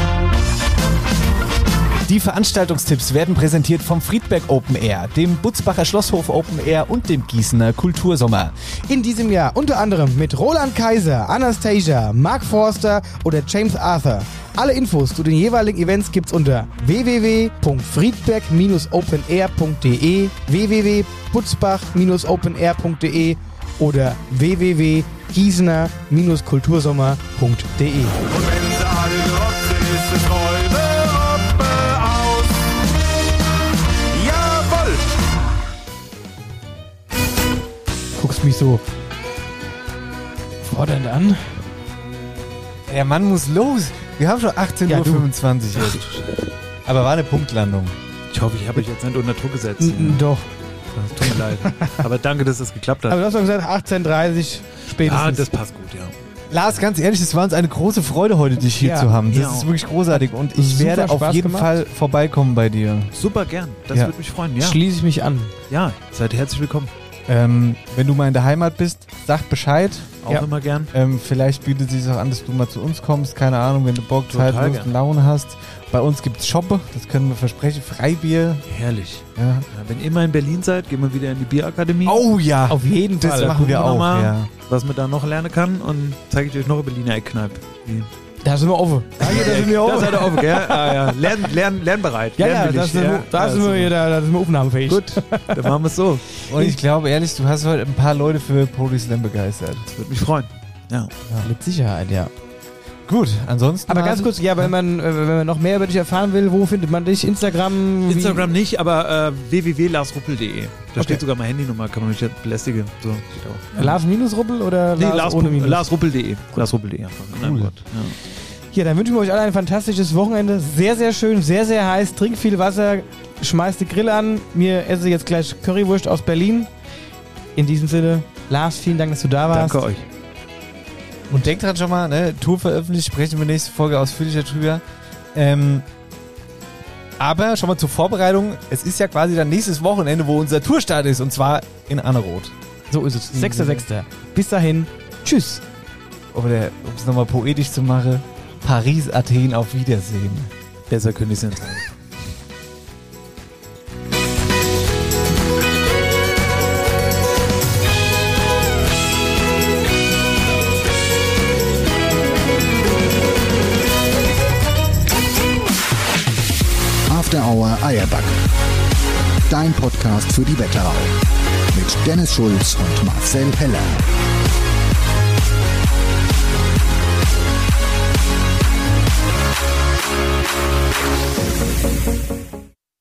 Die Veranstaltungstipps werden präsentiert vom Friedberg Open Air, dem Butzbacher Schlosshof Open Air und dem Gießener Kultursommer. In diesem Jahr unter anderem mit Roland Kaiser, Anastasia, Mark Forster oder James Arthur. Alle Infos zu den jeweiligen Events gibt's unter www.friedberg-openair.de, www.butzbach-openair.de oder www.gießener-kultursommer.de. Guckst mich so fordernd an. Der Mann muss los. Wir haben schon 18.25 Ja, Uhr jetzt. Aber war eine Punktlandung. Ich hoffe, ich habe euch jetzt nicht unter Druck gesetzt. Doch. Das tut mir leid. Aber danke, dass das geklappt hat. Aber du hast doch gesagt 18:30 spätestens. Ja, das passt gut, ja. Lars, ganz ehrlich, es war uns eine große Freude, heute dich hier Ja, zu haben. Das mir ist auch. wirklich großartig. Und ich Super werde auf Spaß jeden gemacht. Fall vorbeikommen bei dir. Super gern. Das Ja. würde mich freuen. Ja. Schließe ich mich an. Ja, seid herzlich willkommen. Wenn du mal in der Heimat bist, sag Bescheid. Auch Ja. immer gern. Vielleicht bietet es sich auch an, dass du mal zu uns kommst. Keine Ahnung, wenn du Bock, Zeit, Total Lust gern. und Laune hast. Bei uns gibt es Shoppe, das können wir versprechen. Freibier. Herrlich. Ja. Ja, wenn ihr mal in Berlin seid, gehen wir wieder in die Bierakademie. Oh ja, Auf jeden das Fall. machen wir Gucken auch. mal, Ja. was man da noch lernen kann und zeige ich euch noch eine Berliner Eckkneipe. Da sind wir offen. Danke, da sind wir Da offen. seid ihr offen, gell? Ah, ja. Lernbereit. Ja, lernwillig. da sind wir super. hier, da sind wir aufnahmefähig. Gut, dann machen wir es so. Und ich glaube ehrlich, du hast heute ein paar Leute für Poetry Slam begeistert. Das würde mich freuen. Ja. Mit Sicherheit, ja. Gut, ansonsten. Aber ganz kurz, ja, wenn man noch mehr über dich erfahren will, wo findet man dich? Instagram? wie- Instagram nicht, aber www.larsruppel.de. Da Okay. steht sogar meine Handynummer, kann man mich jetzt belästigen. So, steht auch. Lars-Ruppel oder Nee, Lars ohne Minus? larsruppel.de. Larsruppel.de einfach. Cool. Ja. Ja, dann wünschen wir euch alle ein fantastisches Wochenende. Sehr, sehr schön, sehr, sehr heiß. Trinkt viel Wasser, schmeißt die Grill an. Mir esse jetzt gleich Currywurst aus Berlin. In diesem Sinne, Lars, vielen Dank, dass du da warst. Danke euch. Und denkt dran schon mal, ne, Tour veröffentlicht, sprechen wir nächste Folge ausführlicher drüber. Aber schon mal zur Vorbereitung, es ist ja quasi dann nächstes Wochenende, wo unser Tourstart ist, und zwar in Anneroth. So ist es. 6.6. Bis dahin. Tschüss. Oder um es nochmal poetisch zu machen, Paris, Athen, auf Wiedersehen. Besser könnte ich es nicht sagen. After Hour Eierbacke. Dein Podcast für die Wetterau. Mit Dennis Schulz und Marcel Heller.